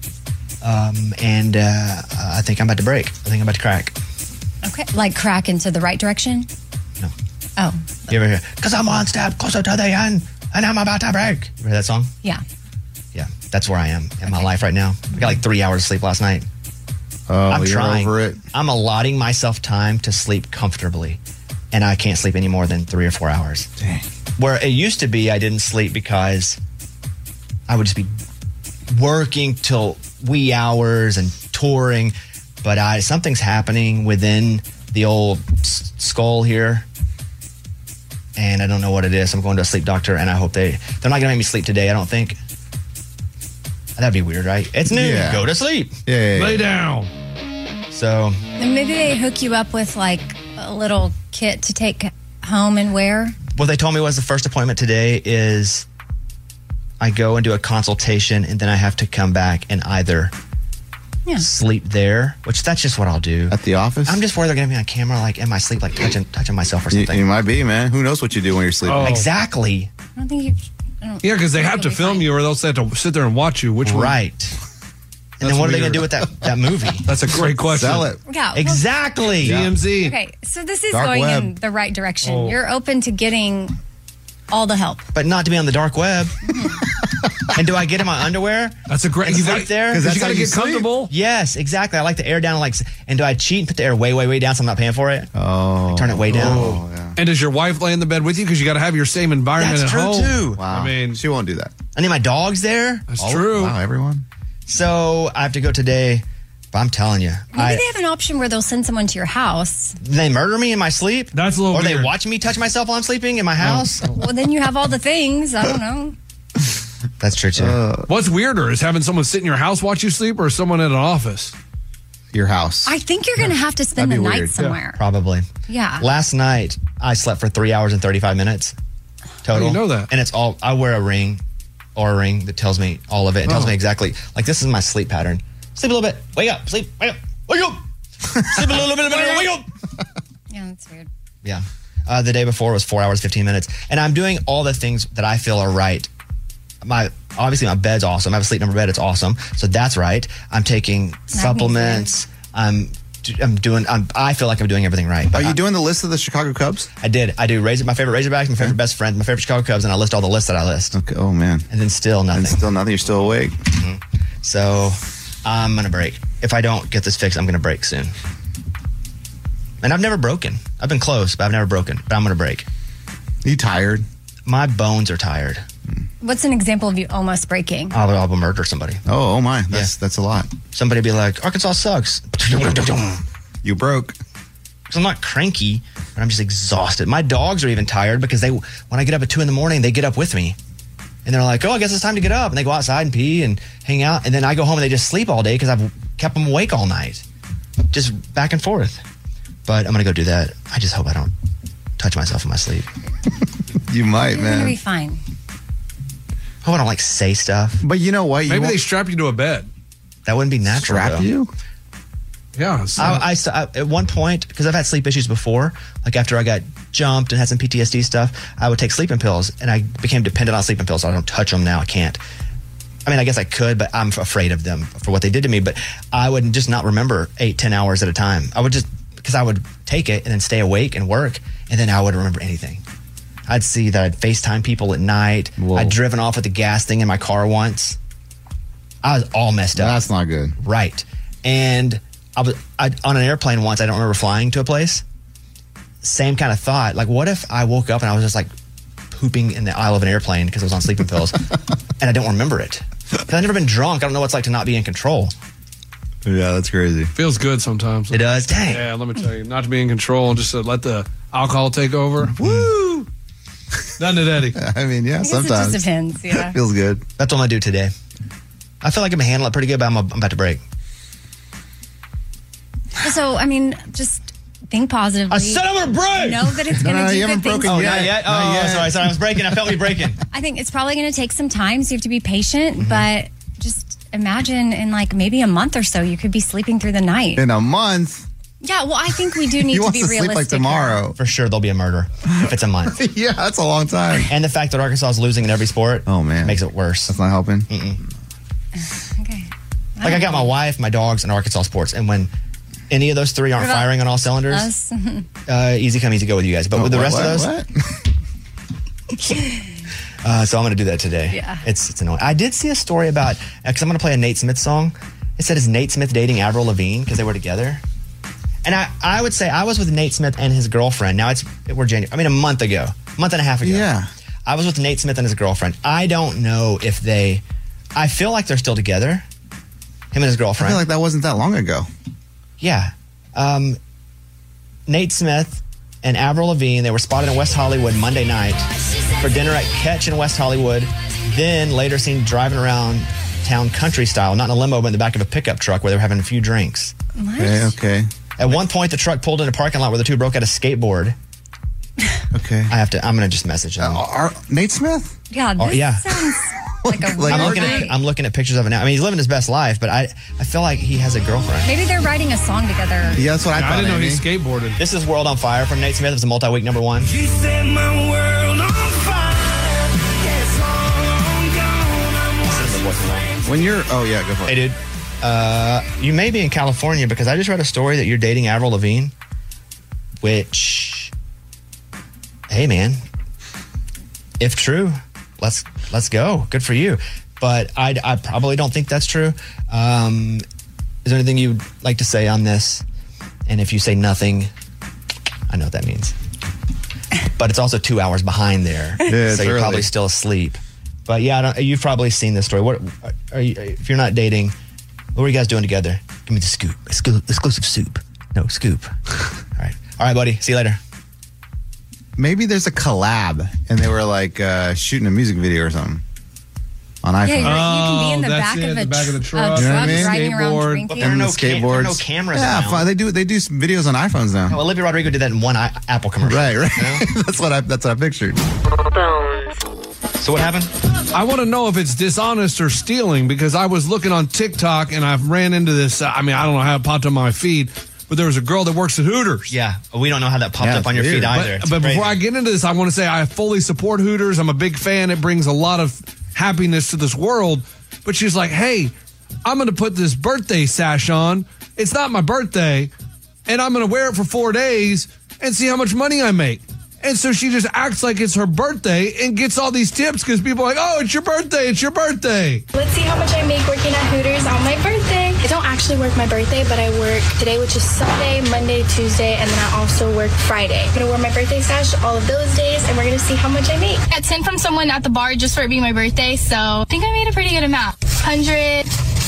um, and uh, I think I'm about to break. I think I'm about to crack.
Okay, like crack into the right direction?
No.
Oh.
You ever hear, because I'm one step closer to the end, and I'm about to break. You heard that song?
Yeah.
Yeah, that's where I am in my life right now. I got like three hours of sleep last night.
Oh,
I'm
you're
trying.
over it.
I'm allotting myself time to sleep comfortably, and I can't sleep any more than three or four hours.
Dang.
Where it used to be, I didn't sleep because I would just be working till wee hours and touring, but I something's happening within the old s- skull here, and I don't know what it is. I'm going to a sleep doctor, and I hope they they're not gonna make me sleep today. I don't think. That'd be weird, right? It's noon.
Yeah.
Go to sleep.
Yeah, yeah, yeah.
Lay down.
So
And maybe they hook you up with like a little kit to take home and wear.
what they told me was the first appointment today is I go and do a consultation, and then I have to come back and either
Yeah.
sleep there, which that's just what I'll do.
At the office?
I'm just worried they're going to be on camera, like in my sleep, like touching touching myself or
You,
something.
you might be, man. Who knows what you do when you're sleeping?
Oh.
Exactly.
I don't think you. I don't,
Yeah, because they have to film you or they'll have to sit there and watch you. Which one?
Right. And then what are they going to do with that, that movie?
That's a great question.
Sell it.
Yeah, well-
Exactly.
T M Z.
Okay, so this is
Dark
going
web.
in the right direction.
Oh.
You're open to getting all the help.
But not to be on the dark web. And do I get in my underwear?
That's a great.
And
You
sleep
gotta,
there?
'cause
That's
you got to
how you
get
sleep.
comfortable.
Yes, exactly. I like the air down. Like, and do I cheat and put the air way, way, way down so I'm not paying for it?
Oh.
Like, turn it way down.
Oh, yeah.
And does your wife lay in the bed with you? Because you got to have your same environment
That's
at
true
home.
too.
Wow.
I mean,
she won't do that.
I need my dogs there.
That's
Oh,
true.
Wow, everyone.
So I have to go today But I'm telling you,
Maybe
I,
they have an option where they'll send someone to your house.
they murder me in my sleep.
That's a little
Or
weird.
they watch me touch myself while I'm sleeping in my house.
Well, then you have all the things. I don't know.
That's true too.
Uh, What's weirder is having someone sit in your house watch you sleep, or someone in an office?
Your house.
I think you're going to have to spend the
That'd be
night
weird.
somewhere.
Probably.
Yeah.
Last night, I slept for three hours and thirty-five minutes total.
How do you know that?
And it's all, I wear a ring or a ring that tells me all of it. It tells
Oh.
me exactly, like, this is my sleep pattern. Sleep a little bit, wake up, sleep, wake up, wake up. Sleep a little bit, wake up.
Yeah, that's weird.
Yeah. Uh, the day before was four hours, fifteen minutes. And I'm doing all the things that I feel are right. My Obviously, my bed's awesome. I have a sleep number bed. It's awesome. So that's right. I'm taking supplements. I'm I'm doing, I'm, I feel like I'm doing everything right.
Are you doing the list of the Chicago Cubs?
I did. I do. Razor, my favorite Razorbacks, my favorite best friend, my favorite Chicago Cubs, and I list all the lists that I list.
Okay. Oh, man.
And then still nothing.
And still nothing. You're still awake.
Mm-hmm. So I'm going to break. If I don't get this fixed, I'm going to break soon. And I've never broken. I've been close, but I've never broken. But I'm going to break.
Are you tired?
My bones are tired.
What's an example of you almost breaking?
I'll, I'll murder somebody.
Oh, oh my. That's that's a lot.
Somebody be like, Arkansas sucks.
You broke.
So I'm not cranky, but I'm just exhausted. My dogs are even tired because they, when I get up at two in the morning, they get up with me. And they're like, oh, I guess it's time to get up. And they go outside and pee and hang out. And then I go home and they just sleep all day because I've kept them awake all night. Just back and forth. But I'm going to go do that. I just hope I don't touch myself in my sleep.
You might,
You're going to
man.
be fine.
Hope I don't like say stuff.
But you know what? You
Maybe
won't-
they strap you to a bed.
That wouldn't be natural.
Strap
though.
you?
Yeah. so-
I, I, I- at one point, because I've had sleep issues before, like after I got jumped and had some P T S D stuff, I would take sleeping pills, and I became dependent on sleeping pills. So I don't touch them now. I can't. I mean, I guess I could, but I'm afraid of them for what they did to me. But I would just not remember eight, ten hours at a time. I would just, because I would take it and then stay awake and work, and then I would remember anything. I'd see that I'd FaceTime people at night.
Whoa.
I'd driven off with the gas thing in my car once. I was all messed up.
That's not good.
Right. And I was I, on an airplane once. I don't remember flying to a place. Same kind of thought. Like, what if I woke up and I was just like pooping in the aisle of an airplane because I was on sleeping pills and I don't remember it? Because I've never been drunk. I don't know what it's like to not be in control.
Yeah, that's crazy.
Feels good sometimes.
It does. Dang.
Yeah, let me tell you, not to be in control and just to let the alcohol take over. Woo! Doesn't it, Eddie?
I mean, yeah,
I guess
sometimes.
it just depends. Yeah.
Feels good.
That's what I'm going to do today. I feel like I'm going to handle it pretty good, but I'm, I'm about to break.
So, I mean, just think positively.
I said I'm going to break.
Know that it's going to
No,
do
you
good
haven't
things.
broken
Oh,
yet.
not yet?
Not
Oh,
yet.
sorry, sorry. I was breaking. I felt me breaking.
I think it's probably going to take some time, so you have to be patient.
Mm-hmm.
But just imagine in like maybe a month or so, you could be sleeping through the night.
In a month.
Yeah, well, I think we do need
He
to
wants
be
to sleep
realistic.
like tomorrow.
For sure, there'll be a murder if it's a month.
Yeah, that's a long time.
And the fact that Arkansas is losing in every sport
Oh, man.
makes it worse.
That's not helping.
Okay.
Like, I got my wife, my dogs, and Arkansas sports. And when any of those three aren't
What about
firing on all cylinders,
Us.
uh, easy come, easy go with you guys. But with the
What,
rest
what,
of those,
what?
Uh, so I'm going to do that today.
Yeah.
It's it's annoying. I did see a story about, because I'm going to play a Nate Smith song. It said, is Nate Smith dating Avril Lavigne because they were together? And I, I would say I was with Nate Smith and his girlfriend. Now it's, we're January, I mean, a month ago, a month and a half ago.
Yeah.
I was with Nate Smith and his girlfriend. I don't know if they, I feel like they're still together, him and his
I
girlfriend.
feel like that wasn't that long ago.
Yeah. Um, Nate Smith and Avril Lavigne, they were spotted in West Hollywood Monday night for dinner at Catch in West Hollywood. Then later seen driving around town country style, not in a limo, but in the back of a pickup truck where they were having a few drinks.
Okay, okay.
At one point, the truck pulled in a parking lot where the two broke out a skateboard.
Okay.
I have to, I'm going to just message them.
Uh, are, Nate Smith?
Yeah,
Oh,
this
yeah.
sounds like a
Like
I'm
real
looking
night.
at, I'm looking at pictures of it now. I mean, he's living his best life, but I, I feel like he has a girlfriend.
Maybe they're writing a song together.
Yeah, that's what I
I
thought.
didn't know
Amy.
he skateboarded.
This is World on Fire from Nate Smith. It was a multi-week number one.
She set my world on fire. Yes, all gone. I'm
When you're, oh yeah, go for
Hey,
it.
dude. Uh, you may be in California because I just read a story that you're dating Avril Lavigne, which, hey, man, if true, let's let's go. Good for you. But I, I probably don't think that's true. Um, is there anything you'd like to say on this? And if you say nothing, I know what that means. But it's also two hours behind there,
Yeah, it's
so you're
early.
probably still asleep. But yeah, I don't, you've probably seen this story. What are you, if you're not dating? What were you guys doing together? Give me the scoop. Exclu- exclusive soup. No, scoop. All right. All right, buddy. See you later.
Maybe there's a collab and they were like uh, shooting a music video or something on iPhone.
Yeah, you're, you can be in the
Oh,
back
that's
of
it,
a,
the back of the
tr-
truck.
a
You know what I
truck
mean?
riding around
Skateboard.
drinking.
There are
And
no
the
cam- there are
skateboards.
no cameras
Yeah,
now.
fine. They do. They do some videos on iPhones now.
No, Olivia Rodrigo did that in one I- Apple commercial.
Right, right.
You know?
that's what I. That's what I pictured.
So what happened?
I want to know if it's dishonest or stealing because I was looking on TikTok and I've ran into this. uh, I mean, I don't know how it popped on my feed, but there was a girl that works at Hooters.
Yeah, we don't know how that popped
Yeah,
up on
it's
your
weird.
feed either.
But,
It's
but
crazy.
before I get into this, I want to say I fully support Hooters. I'm a big fan. It brings a lot of happiness to this world. But she's like, hey, I'm going to put this birthday sash on. It's not my birthday. And I'm going to wear it for four days and see how much money I make. And so she just acts like it's her birthday and gets all these tips because people are like, oh, it's your birthday. It's your birthday.
Let's see how much I make working at Hooters on my birthday. I don't actually work my birthday, but I work today, which is Sunday, Monday, Tuesday, and then I also work Friday. I'm gonna wear my birthday sash all of those days, and we're gonna see how much I make. I got ten from someone at the bar just for it being my birthday, so I think I made a pretty good amount. one hundred,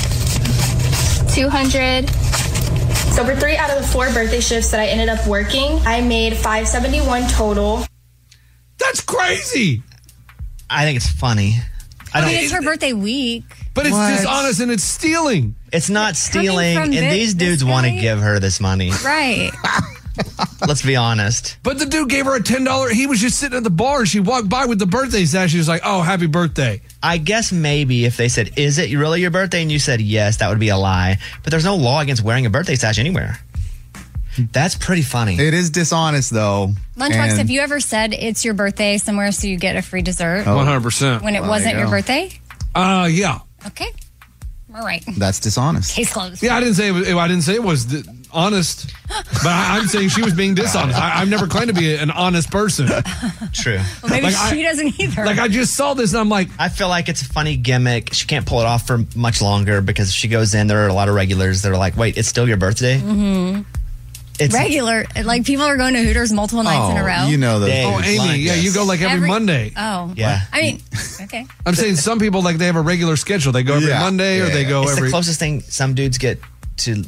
two hundred. So for three out of the four birthday shifts that I ended up working, I made five seventy-one total.
That's crazy.
I think it's funny. I
I
don't.
mean, it's her birthday week.
But it's
What?
dishonest and it's stealing.
It's not stealing,
from
and
thi-
these
this
dudes want to
guy?
give her this money.
Right.
Let's be honest.
But the dude gave her a ten dollars. He was just sitting at the bar and she walked by with the birthday sash. She was like, oh, happy birthday.
I guess maybe if they said, is it really your birthday? And you said yes, that would be a lie. But there's no law against wearing a birthday sash anywhere. That's pretty funny.
It is dishonest though.
Lunchbox,
And-
have you ever said it's your birthday somewhere so you get a free dessert
Oh.
one hundred percent.
when it
Well,
wasn't
there you
your
go.
birthday?
Uh, yeah.
Okay. All right.
That's dishonest.
Case closed.
Yeah, I didn't say it was, I didn't say it was di- honest, but I, I'm saying she was being dishonest. I, I've never claimed to be an honest person.
True.
Well, maybe
Like,
she
I-
doesn't either.
Like I just saw this and I'm like,
I feel like it's a funny gimmick. She can't pull it off for much longer because if she goes in, there are a lot of regulars that are like, wait, it's still your birthday?
Mm-hmm.
It's
Regular. Like people are going to Hooters multiple nights in a row.
You know those.
Day.
oh, Amy,
Lunch.
yeah, you go like every,
Every-
Monday.
Oh.
Yeah.
I mean, okay.
I'm saying some people like they have a regular schedule. They go every
Yeah.
Monday or
Yeah,
they
yeah.
go
It's
every.
the closest thing some dudes get to,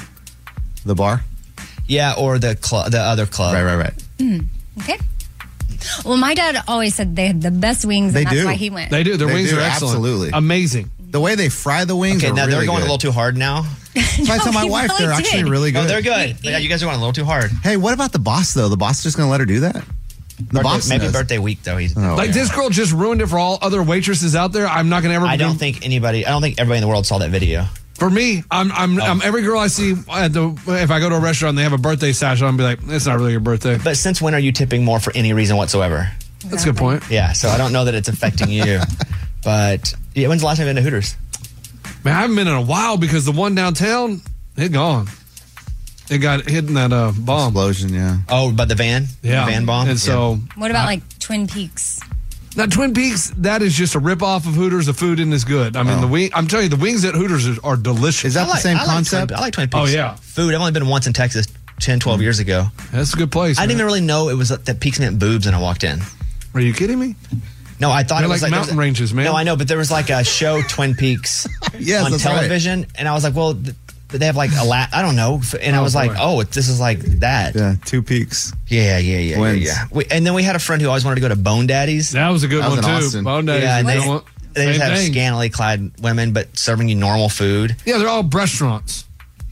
The bar.
yeah, or the club, the other club.
Right, right, right.
Mm, okay. Well, my dad always said they had the best wings,
They
and that's
do.
why he went.
They do. Their
They
wings
do,
are excellent.
absolutely.
Amazing.
The way they fry the wings.
Okay,
are
now
really
they're going
good.
a little too hard now.
That's why I tell my
he
wife
really
they're actually
did.
really good.
Oh, they're good. Yeah, you guys are going a little too hard.
Hey, what about the boss though? The boss just going to let her do that? The
Birthday-
boss
maybe
knows.
birthday week though. He's.
Oh,
Like
yeah.
this girl just ruined it for all other waitresses out there. I'm not going to ever.
I don't
become-
think anybody. I don't think everybody in the world saw that video.
For me, I'm, I'm, I'm every girl I see at the if I go to a restaurant, and they have a birthday sash on. I'll be like, it's not really your birthday.
But since when are you tipping more for any reason whatsoever?
That's a good point.
Yeah, so I don't know that it's affecting you. But yeah, when's the last time you've been to Hooters?
Man, I haven't been in a while because the one downtown, it gone. It got hit in that uh, bomb.
Explosion, yeah.
Oh, but the van?
Yeah.
The van bomb?
And so,
What about like Twin Peaks?
now Twin Peaks, that is just a ripoff of Hooters. The food isn't as good. I mean,
Oh.
the wing. I'm telling you, the wings at Hooters are, are delicious.
Is that
I
the
like-
same
I like
concept?
Twin- I like Twin Peaks.
Oh, yeah.
Food. I've only been once in Texas ten, twelve years ago.
That's a good place.
I didn't
man.
even really know it was that Peaks meant boobs when I walked in.
Are you kidding me?
No, I thought
They're
it was
like
like there was
mountain
a-
ranges, man.
No, I know, but there was like a show Twin Peaks
Yes,
on
that's right.
television, and I was like, well, th- they have like a la- I don't know, and I
Oh,
was like,
boy.
oh, it- this is like that.
Yeah, two peaks.
Yeah, yeah, yeah, yeah,
Twins.
yeah. We, and then we had a friend who always wanted to go to Bone Daddies.
That was a good
That was
one
in
too.
Austin.
Bone Daddies.
Yeah, and
you
they,
know what?
they just
Same
have
thing.
scantily clad women, but serving you normal food.
Yeah, they're all restaurants.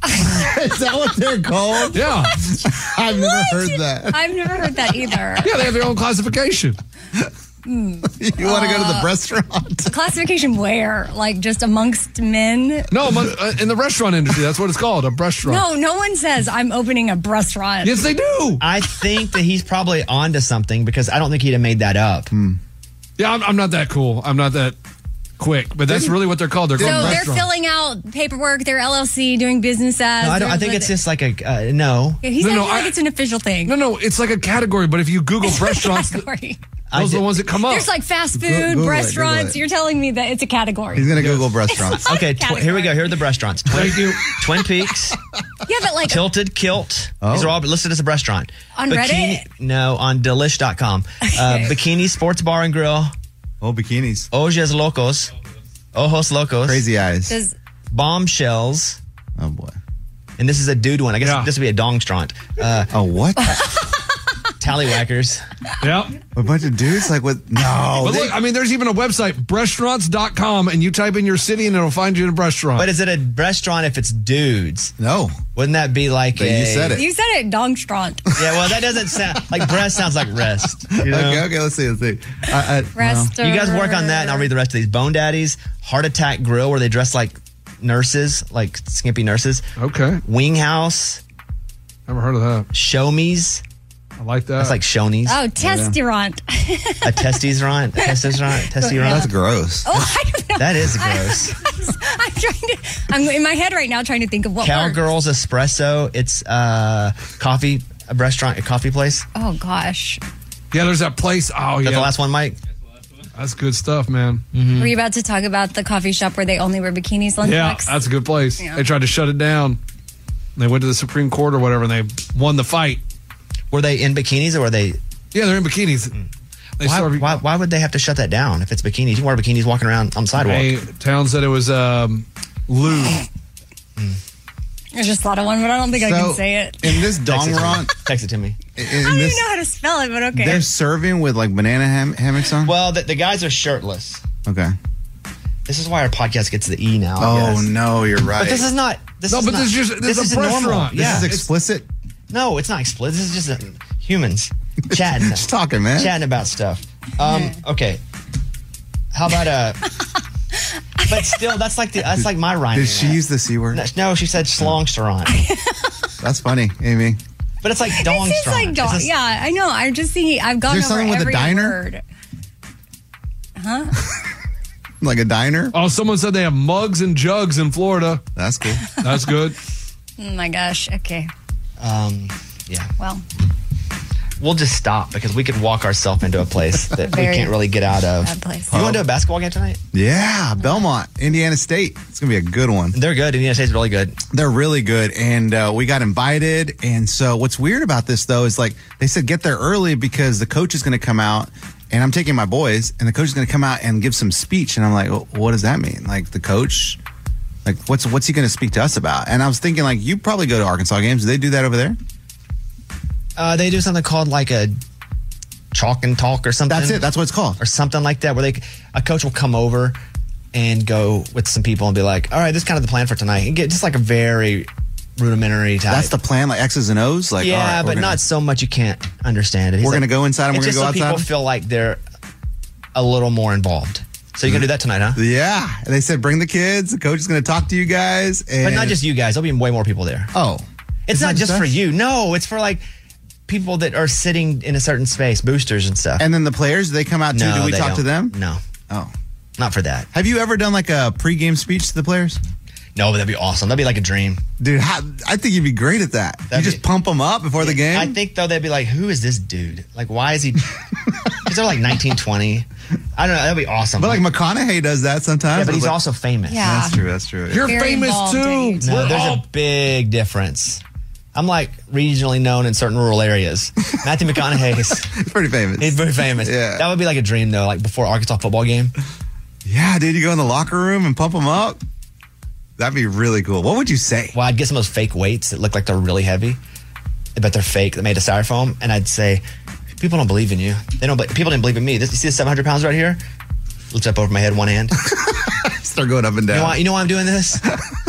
Is that what they're called?
Yeah,
I've never heard that.
I've never heard that either.
yeah, they have their own classification.
You want to go to the restaurant?
Classification where? Like just amongst men?
No, among- uh, in the restaurant industry, that's what it's called, a restaurant.
No, no one says I'm opening a restaurant.
Yes, they do.
I think that he's probably onto something because I don't think he'd have made that up.
Yeah, I'm, I'm not that cool. I'm not that quick, but that's really what they're called. They're
So
called
they're
restaurants.
filling out paperwork, their L L C, doing business as.
No, I, don't, I think it's just like a uh, no.
Yeah, he's
No, no,
acting like
I-
it's an official thing.
No, no, it's like a category, but if you Google restaurants, th-
Category.
those are the ones that come up.
There's like fast food,
Google it,
restaurants.
Google it.
You're telling me that it's a category.
He's going to Google restaurants.
Okay, tw- here we go. Here are the restaurants. Twin,
Thank you.
Twin Peaks,
Yeah, but like
Tilted Kilt.
Oh.
These are all listed as a restaurant.
On Reddit?
No, on delish dot com. Uh,
Okay.
Bikini Sports Bar and Grill.
Oh, bikinis.
Ojos Locos. Ojos Locos.
Crazy eyes.
does
Bombshells.
Oh, boy.
And this is a dude one. I guess this would be a dongstront. Uh,
oh, what?
Tallywhackers.
Yep.
A bunch of dudes like with no.
But look, I mean, there's even a website, restaurants dot com, and you type in your city and it'll find you a restaurant.
But is it a restaurant if it's dudes?
No.
Wouldn't that be like
But
a...
you said it.
You said it, dongstront.
Yeah, well, that doesn't sound... Like breast sounds like rest. You know?
Okay, okay, let's see, let's see. I, I,
Rest.
You guys work on that and I'll read the rest of these. Bone Daddies, Heart Attack Grill where they dress like nurses, like skimpy nurses.
Okay.
Wing House.
Never heard of that.
Show Me's.
I like that.
That's like Shoney's.
Oh, testirant.
A testirant. A testirant. Testirant.
That's gross.
Oh, I don't know.
That is gross.
I'm trying to. I'm in my head right now trying to think of what. word.
Cowgirls Espresso. It's uh coffee, a restaurant, a coffee place.
Oh gosh.
Yeah, there's that place. Oh,
Is
yeah.
that the last one, Mike?
That's good stuff, man.
Were you about to talk about the coffee shop where they only wear bikinis? Lunchbox?
Yeah, that's a good place.
Yeah.
They tried to shut it down. They went to the Supreme Court or whatever, and they won the fight.
Were they in bikinis or were they?
Yeah, they're in bikinis. They
Why,
serve-
why, why would they have to shut that down if it's bikinis? You can wear bikinis walking around on the sidewalk.
Hey, Town said it was um, lube.
I just thought of one, but I don't think I
So,
can say it.
in this
Text it to me.
dongrant,
Text it to me.
in
I don't
this,
even know how to spell it, but okay.
they're serving with like banana ham- hammocks on.
Well, the, the guys are shirtless.
Okay.
This is why our podcast gets the E now. I
Oh
guess.
no, you're right.
But this is not. This
No,
is
but
not,
this is just- this is a
normal.
restaurant.
This
Yeah.
is explicit.
No, it's not explicit. This is just uh, humans chatting.
Just talking, man.
Chatting about stuff. Um, okay. How about uh But still, that's like the that's like my rhyming.
Did she use the c word?
No, no, she said slongsterant.
That's funny, Amy.
But it's like
It
dongstrant.
seems like dong.
It's a-
Yeah, I know. I'm just thinking. I've gone
Is
over
there something with a
every
diner?
word. Huh?
Like a diner?
Oh, someone said they have mugs and jugs in Florida.
That's cool.
That's good.
Oh my gosh. Okay.
Um, yeah.
Well,
We'll just stop because we could walk ourselves into a place that we
Very
can't really get out of.
bad place.
You want to do a basketball game tonight?
Yeah, Belmont, Indiana State. It's gonna be a good one.
They're good. Indiana State's really good.
They're really good, and uh, we got invited. And so, what's weird about this though is like they said get there early because the coach is going to come out, and I'm taking my boys, and the coach is going to come out and give some speech, and I'm like, well, what does that mean? Like the coach, like what's what's he going to speak to us about? And I was thinking like you probably go to Arkansas games. Do they do that over there?
Uh, they do something called like a chalk and talk or something.
That's it. That's what it's called.
Or something like that, where they a coach will come over and go with some people and be like, all right, this is kind of the plan for tonight. And get just like a very rudimentary type.
That's the plan, like X's and O's. Like
yeah,
all right, we're
but
gonna-
not so much you can't understand it. He's
We're
like-
gonna go inside and
it's
we're
just
gonna go
so
outside?
people feel like they're a little more involved. So you're gonna do that tonight, huh?
Yeah, and they said bring the kids. The coach is going to talk to you guys, and
But not just you guys. There'll be way more people there.
Oh,
It's
Is
not
that
just
us?
for you. No, it's for like people that are sitting in a certain space, boosters and stuff.
And then the players, do they come out too?
No,
Do we
they
talk to
don't.
them?
No.
Oh.
Not for that.
Have you ever done like a pregame speech to the players?
No, but that'd be awesome. That'd be like a dream.
Dude, how, I think you'd be great at that.
That'd
you just pump them up before the game?
I think, though, they'd be like, who is this dude? Like, why is he... He's over like nineteen, twenty. I don't know. That'd be awesome.
but like McConaughey does that sometimes.
yeah, but he's
Like-
also famous.
Yeah.
That's true, that's true.
You're
Very
famous
involved
too.
in it.
No,
We're
there's
all-
a big difference. I'm like regionally known in certain rural areas. Matthew McConaughey's
He's pretty famous.
he's very famous.
Yeah.
That would be like a dream though, like before Arkansas football game.
Yeah, dude, you go in the locker room and pump them up. That'd be really cool. What would you say?
Well, I'd get some of those fake weights that look like they're really heavy. I bet they're fake. They made of styrofoam, and I'd say, people don't believe in you. They don't. People didn't believe in me. This, you see the seven hundred pounds right here? Looks up over my head, one hand.
Start going up and
You
down.
know why? You know why I'm doing this?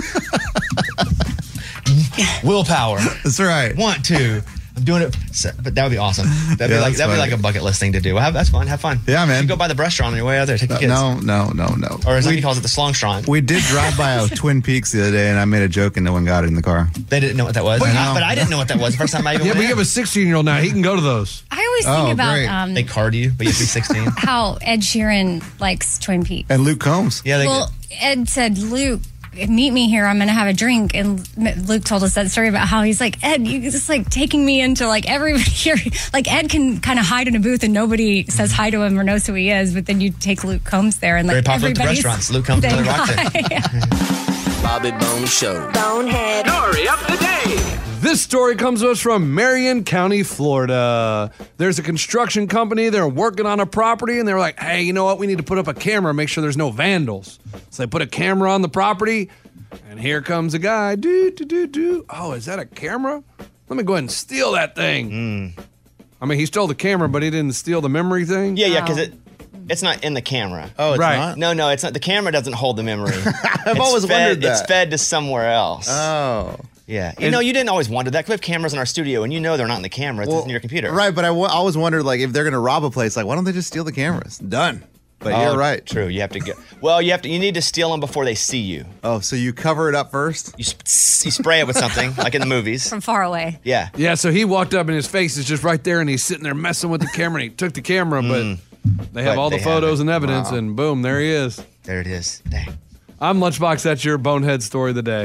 Willpower.
That's right.
Want to. I'm doing it, so- but that would be awesome. That'd
Yeah,
be like
that's
that'd be
funny.
like a bucket list thing to do. Well, have, that's fun. Have fun.
Yeah, man.
You go by the restaurant on your way out there. Take the kids.
No, no, no, no.
Or as
we,
he calls it, the slongstrong.
we did drive by a Twin Peaks the other day, and I made a joke, and no one got it in the car.
They didn't know what that was,
But
but,
you
I,
know.
but I didn't know what that was the first time I even
Yeah,
went.
but you have a sixteen-year-old now. He can go to those.
I always
Oh,
think about
great.
um,
They card you, but you have to be sixteen.
how Ed Sheeran likes Twin Peaks.
And Luke Combs.
Yeah, they
Well, Ed said, Luke, meet me here. I'm going to have a drink. And Luke told us that story about how he's like, Ed, you just like taking me into like everybody here. Like Ed can kind of hide in a booth and nobody says hi to him or knows who he is. But then you take Luke Combs there and like
very popular at the
everybody's
restaurants. Luke Combs
saying
really rocked it.
hi.
Bobby Bone Show.
Bonehead.
Story of the day.
This story comes to us from Marion County, Florida. There's a construction company. They're working on a property, and they're like, hey, you know what? We need to put up a camera, make sure there's no vandals. So they put a camera on the property. And here comes a guy. Do, do, do, do. Oh, is that a camera? Let me go ahead and steal that thing.
Mm.
I mean, he stole the camera, but he didn't steal the memory thing?
Yeah, yeah, because it it's not in the camera.
Oh, it's
Right.
not?
No, no, it's not. The camera doesn't hold the memory.
I've
It's
always
fed,
wondered that.
It's fed to somewhere else.
Oh.
Yeah. You know, you didn't always wonder that. 'Cause we have cameras in our studio, and you know they're not in the camera. It's
Well,
in your computer.
Right, but I w- always wondered, like, if they're going to rob a place, like, why don't they just steal the cameras? Done. But
Oh,
you're right.
True. You have to get. Well, you have to. You need to steal them before they see you.
Oh, so you cover it up first?
You sp- you spray it with something, like in the movies.
From far away.
Yeah.
Yeah, so he walked up and his face is just right there and he's sitting there messing with the camera and he took the camera, but they have
But
all the
they
photos
have
and
it.
evidence
Wow.
and boom, there he is.
There it is. Dang.
I'm Lunchbox. That's your bonehead story of the day.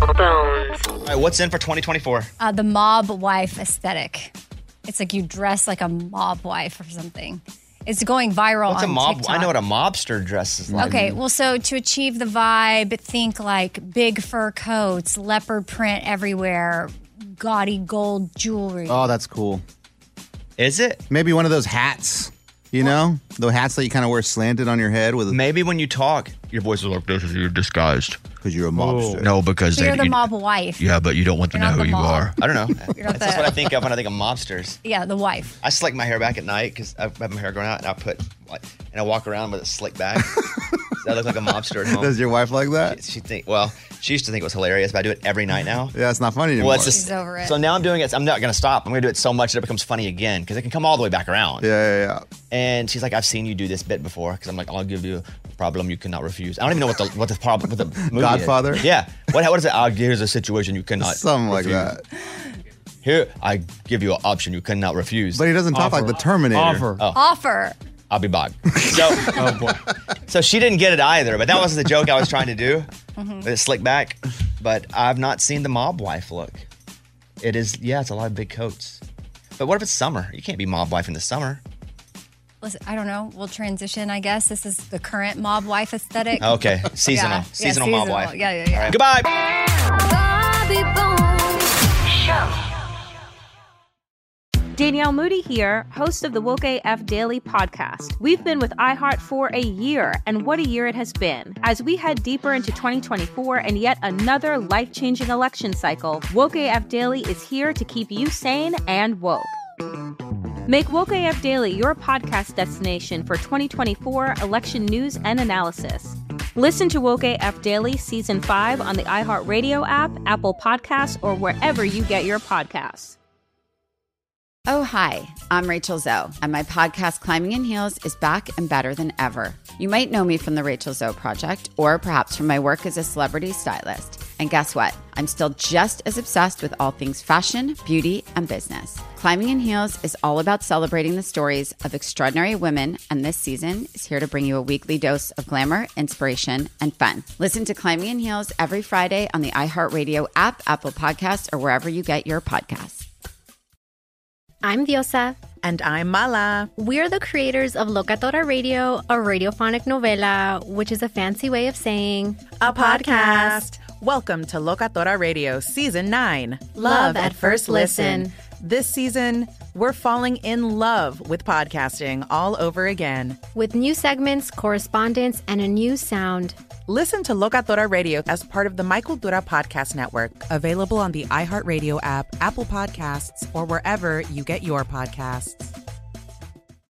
All right, what's in for twenty twenty-four?
Uh, the mob wife aesthetic. It's like you dress like a mob wife or something. It's going viral
What's a
on
mob?
TikTok.
I know what a mobster dresses like.
Okay, well, so to achieve the vibe, think like big fur coats, leopard print everywhere, gaudy gold jewelry.
Oh, that's cool.
Is it?
Maybe one of those hats, you know? The hats that you kind of wear slanted on your head with.
Maybe when you talk, your voice is like this. Is you're disguised
because you're a mobster.
No, because
So
they.
you're the
you-
mob wife.
Yeah, but you don't want to
You're
know
not
who
the
you
mob.
are. I don't know.
You're not
That's
the-
what I think of when I think of mobsters.
Yeah, the wife.
I slick my hair back at night because I have my hair growing out, and I put like, and I walk around with it slicked back. So I look like a mobster at home.
Does your wife like that?
She, she think well, she used to think it was hilarious, but I do it every night now.
Yeah, it's not funny anymore.
Well, it's just
She's over it.
so now I'm doing it. I'm not gonna stop. I'm gonna do it so much that it becomes funny again because it can come all the way back around.
Yeah, yeah, yeah.
And she's like, I've seen you do this bit before because I'm like, I'll give you a problem you cannot refuse. I don't even know what the what the problem what the movie
Godfather?
is. Yeah. What what is it? I'll, here's a situation you cannot.
Something like
refuse.
that.
Here, I give you an option you cannot refuse.
But he doesn't talk like the Terminator.
Offer.
Oh.
Offer.
I'll be back. So, oh boy. So she didn't get it either, but that wasn't the joke I was trying to do.
Mhm.
It's slick back. But I've not seen the mob wife look. It is, yeah, it's a lot of big coats. But what if it's summer? You can't be mob wife in the summer.
Listen, I don't know. We'll transition, I guess. This is the current mob wife aesthetic.
Okay, seasonal.
Yeah, yeah,
Seasonal mob
seasonal.
wife.
Yeah, yeah, yeah.
All right, goodbye.
Danielle Moody here, host of the Woke A F Daily podcast. We've been with iHeart for a year, and what a year it has been. As we head deeper into twenty twenty-four and yet another life-changing election cycle, Woke A F Daily is here to keep you sane and woke. Make Woke A F Daily your podcast destination for twenty twenty-four election news and analysis. Listen to Woke A F Daily Season five on the iHeartRadio app, Apple Podcasts, or wherever you get your podcasts.
Oh, hi, I'm Rachel Zoe, and my podcast, Climbing in Heels, is back and better than ever. You might know me from the Rachel Zoe Project, or perhaps from my work as a celebrity stylist. And guess what? I'm still just as obsessed with all things fashion, beauty, and business. Climbing in Heels is all about celebrating the stories of extraordinary women, and this season is here to bring you a weekly dose of glamour, inspiration, and fun. Listen to Climbing in Heels every Friday on the iHeartRadio app, Apple Podcasts, or wherever you get your podcasts.
I'm Diosa.
And I'm Mala.
We're the creators of Locatora Radio, a radiophonic novela, which is a fancy way of saying
A podcast. Welcome to Locatora Radio Season nine.
Love at First Listen.
This season, we're falling in love with podcasting all over again.
with new segments, correspondence, and a new sound.
Listen to Locatora Radio as part of the Michael Dura Podcast Network. Available on the iHeartRadio app, Apple Podcasts, or wherever you get your podcasts.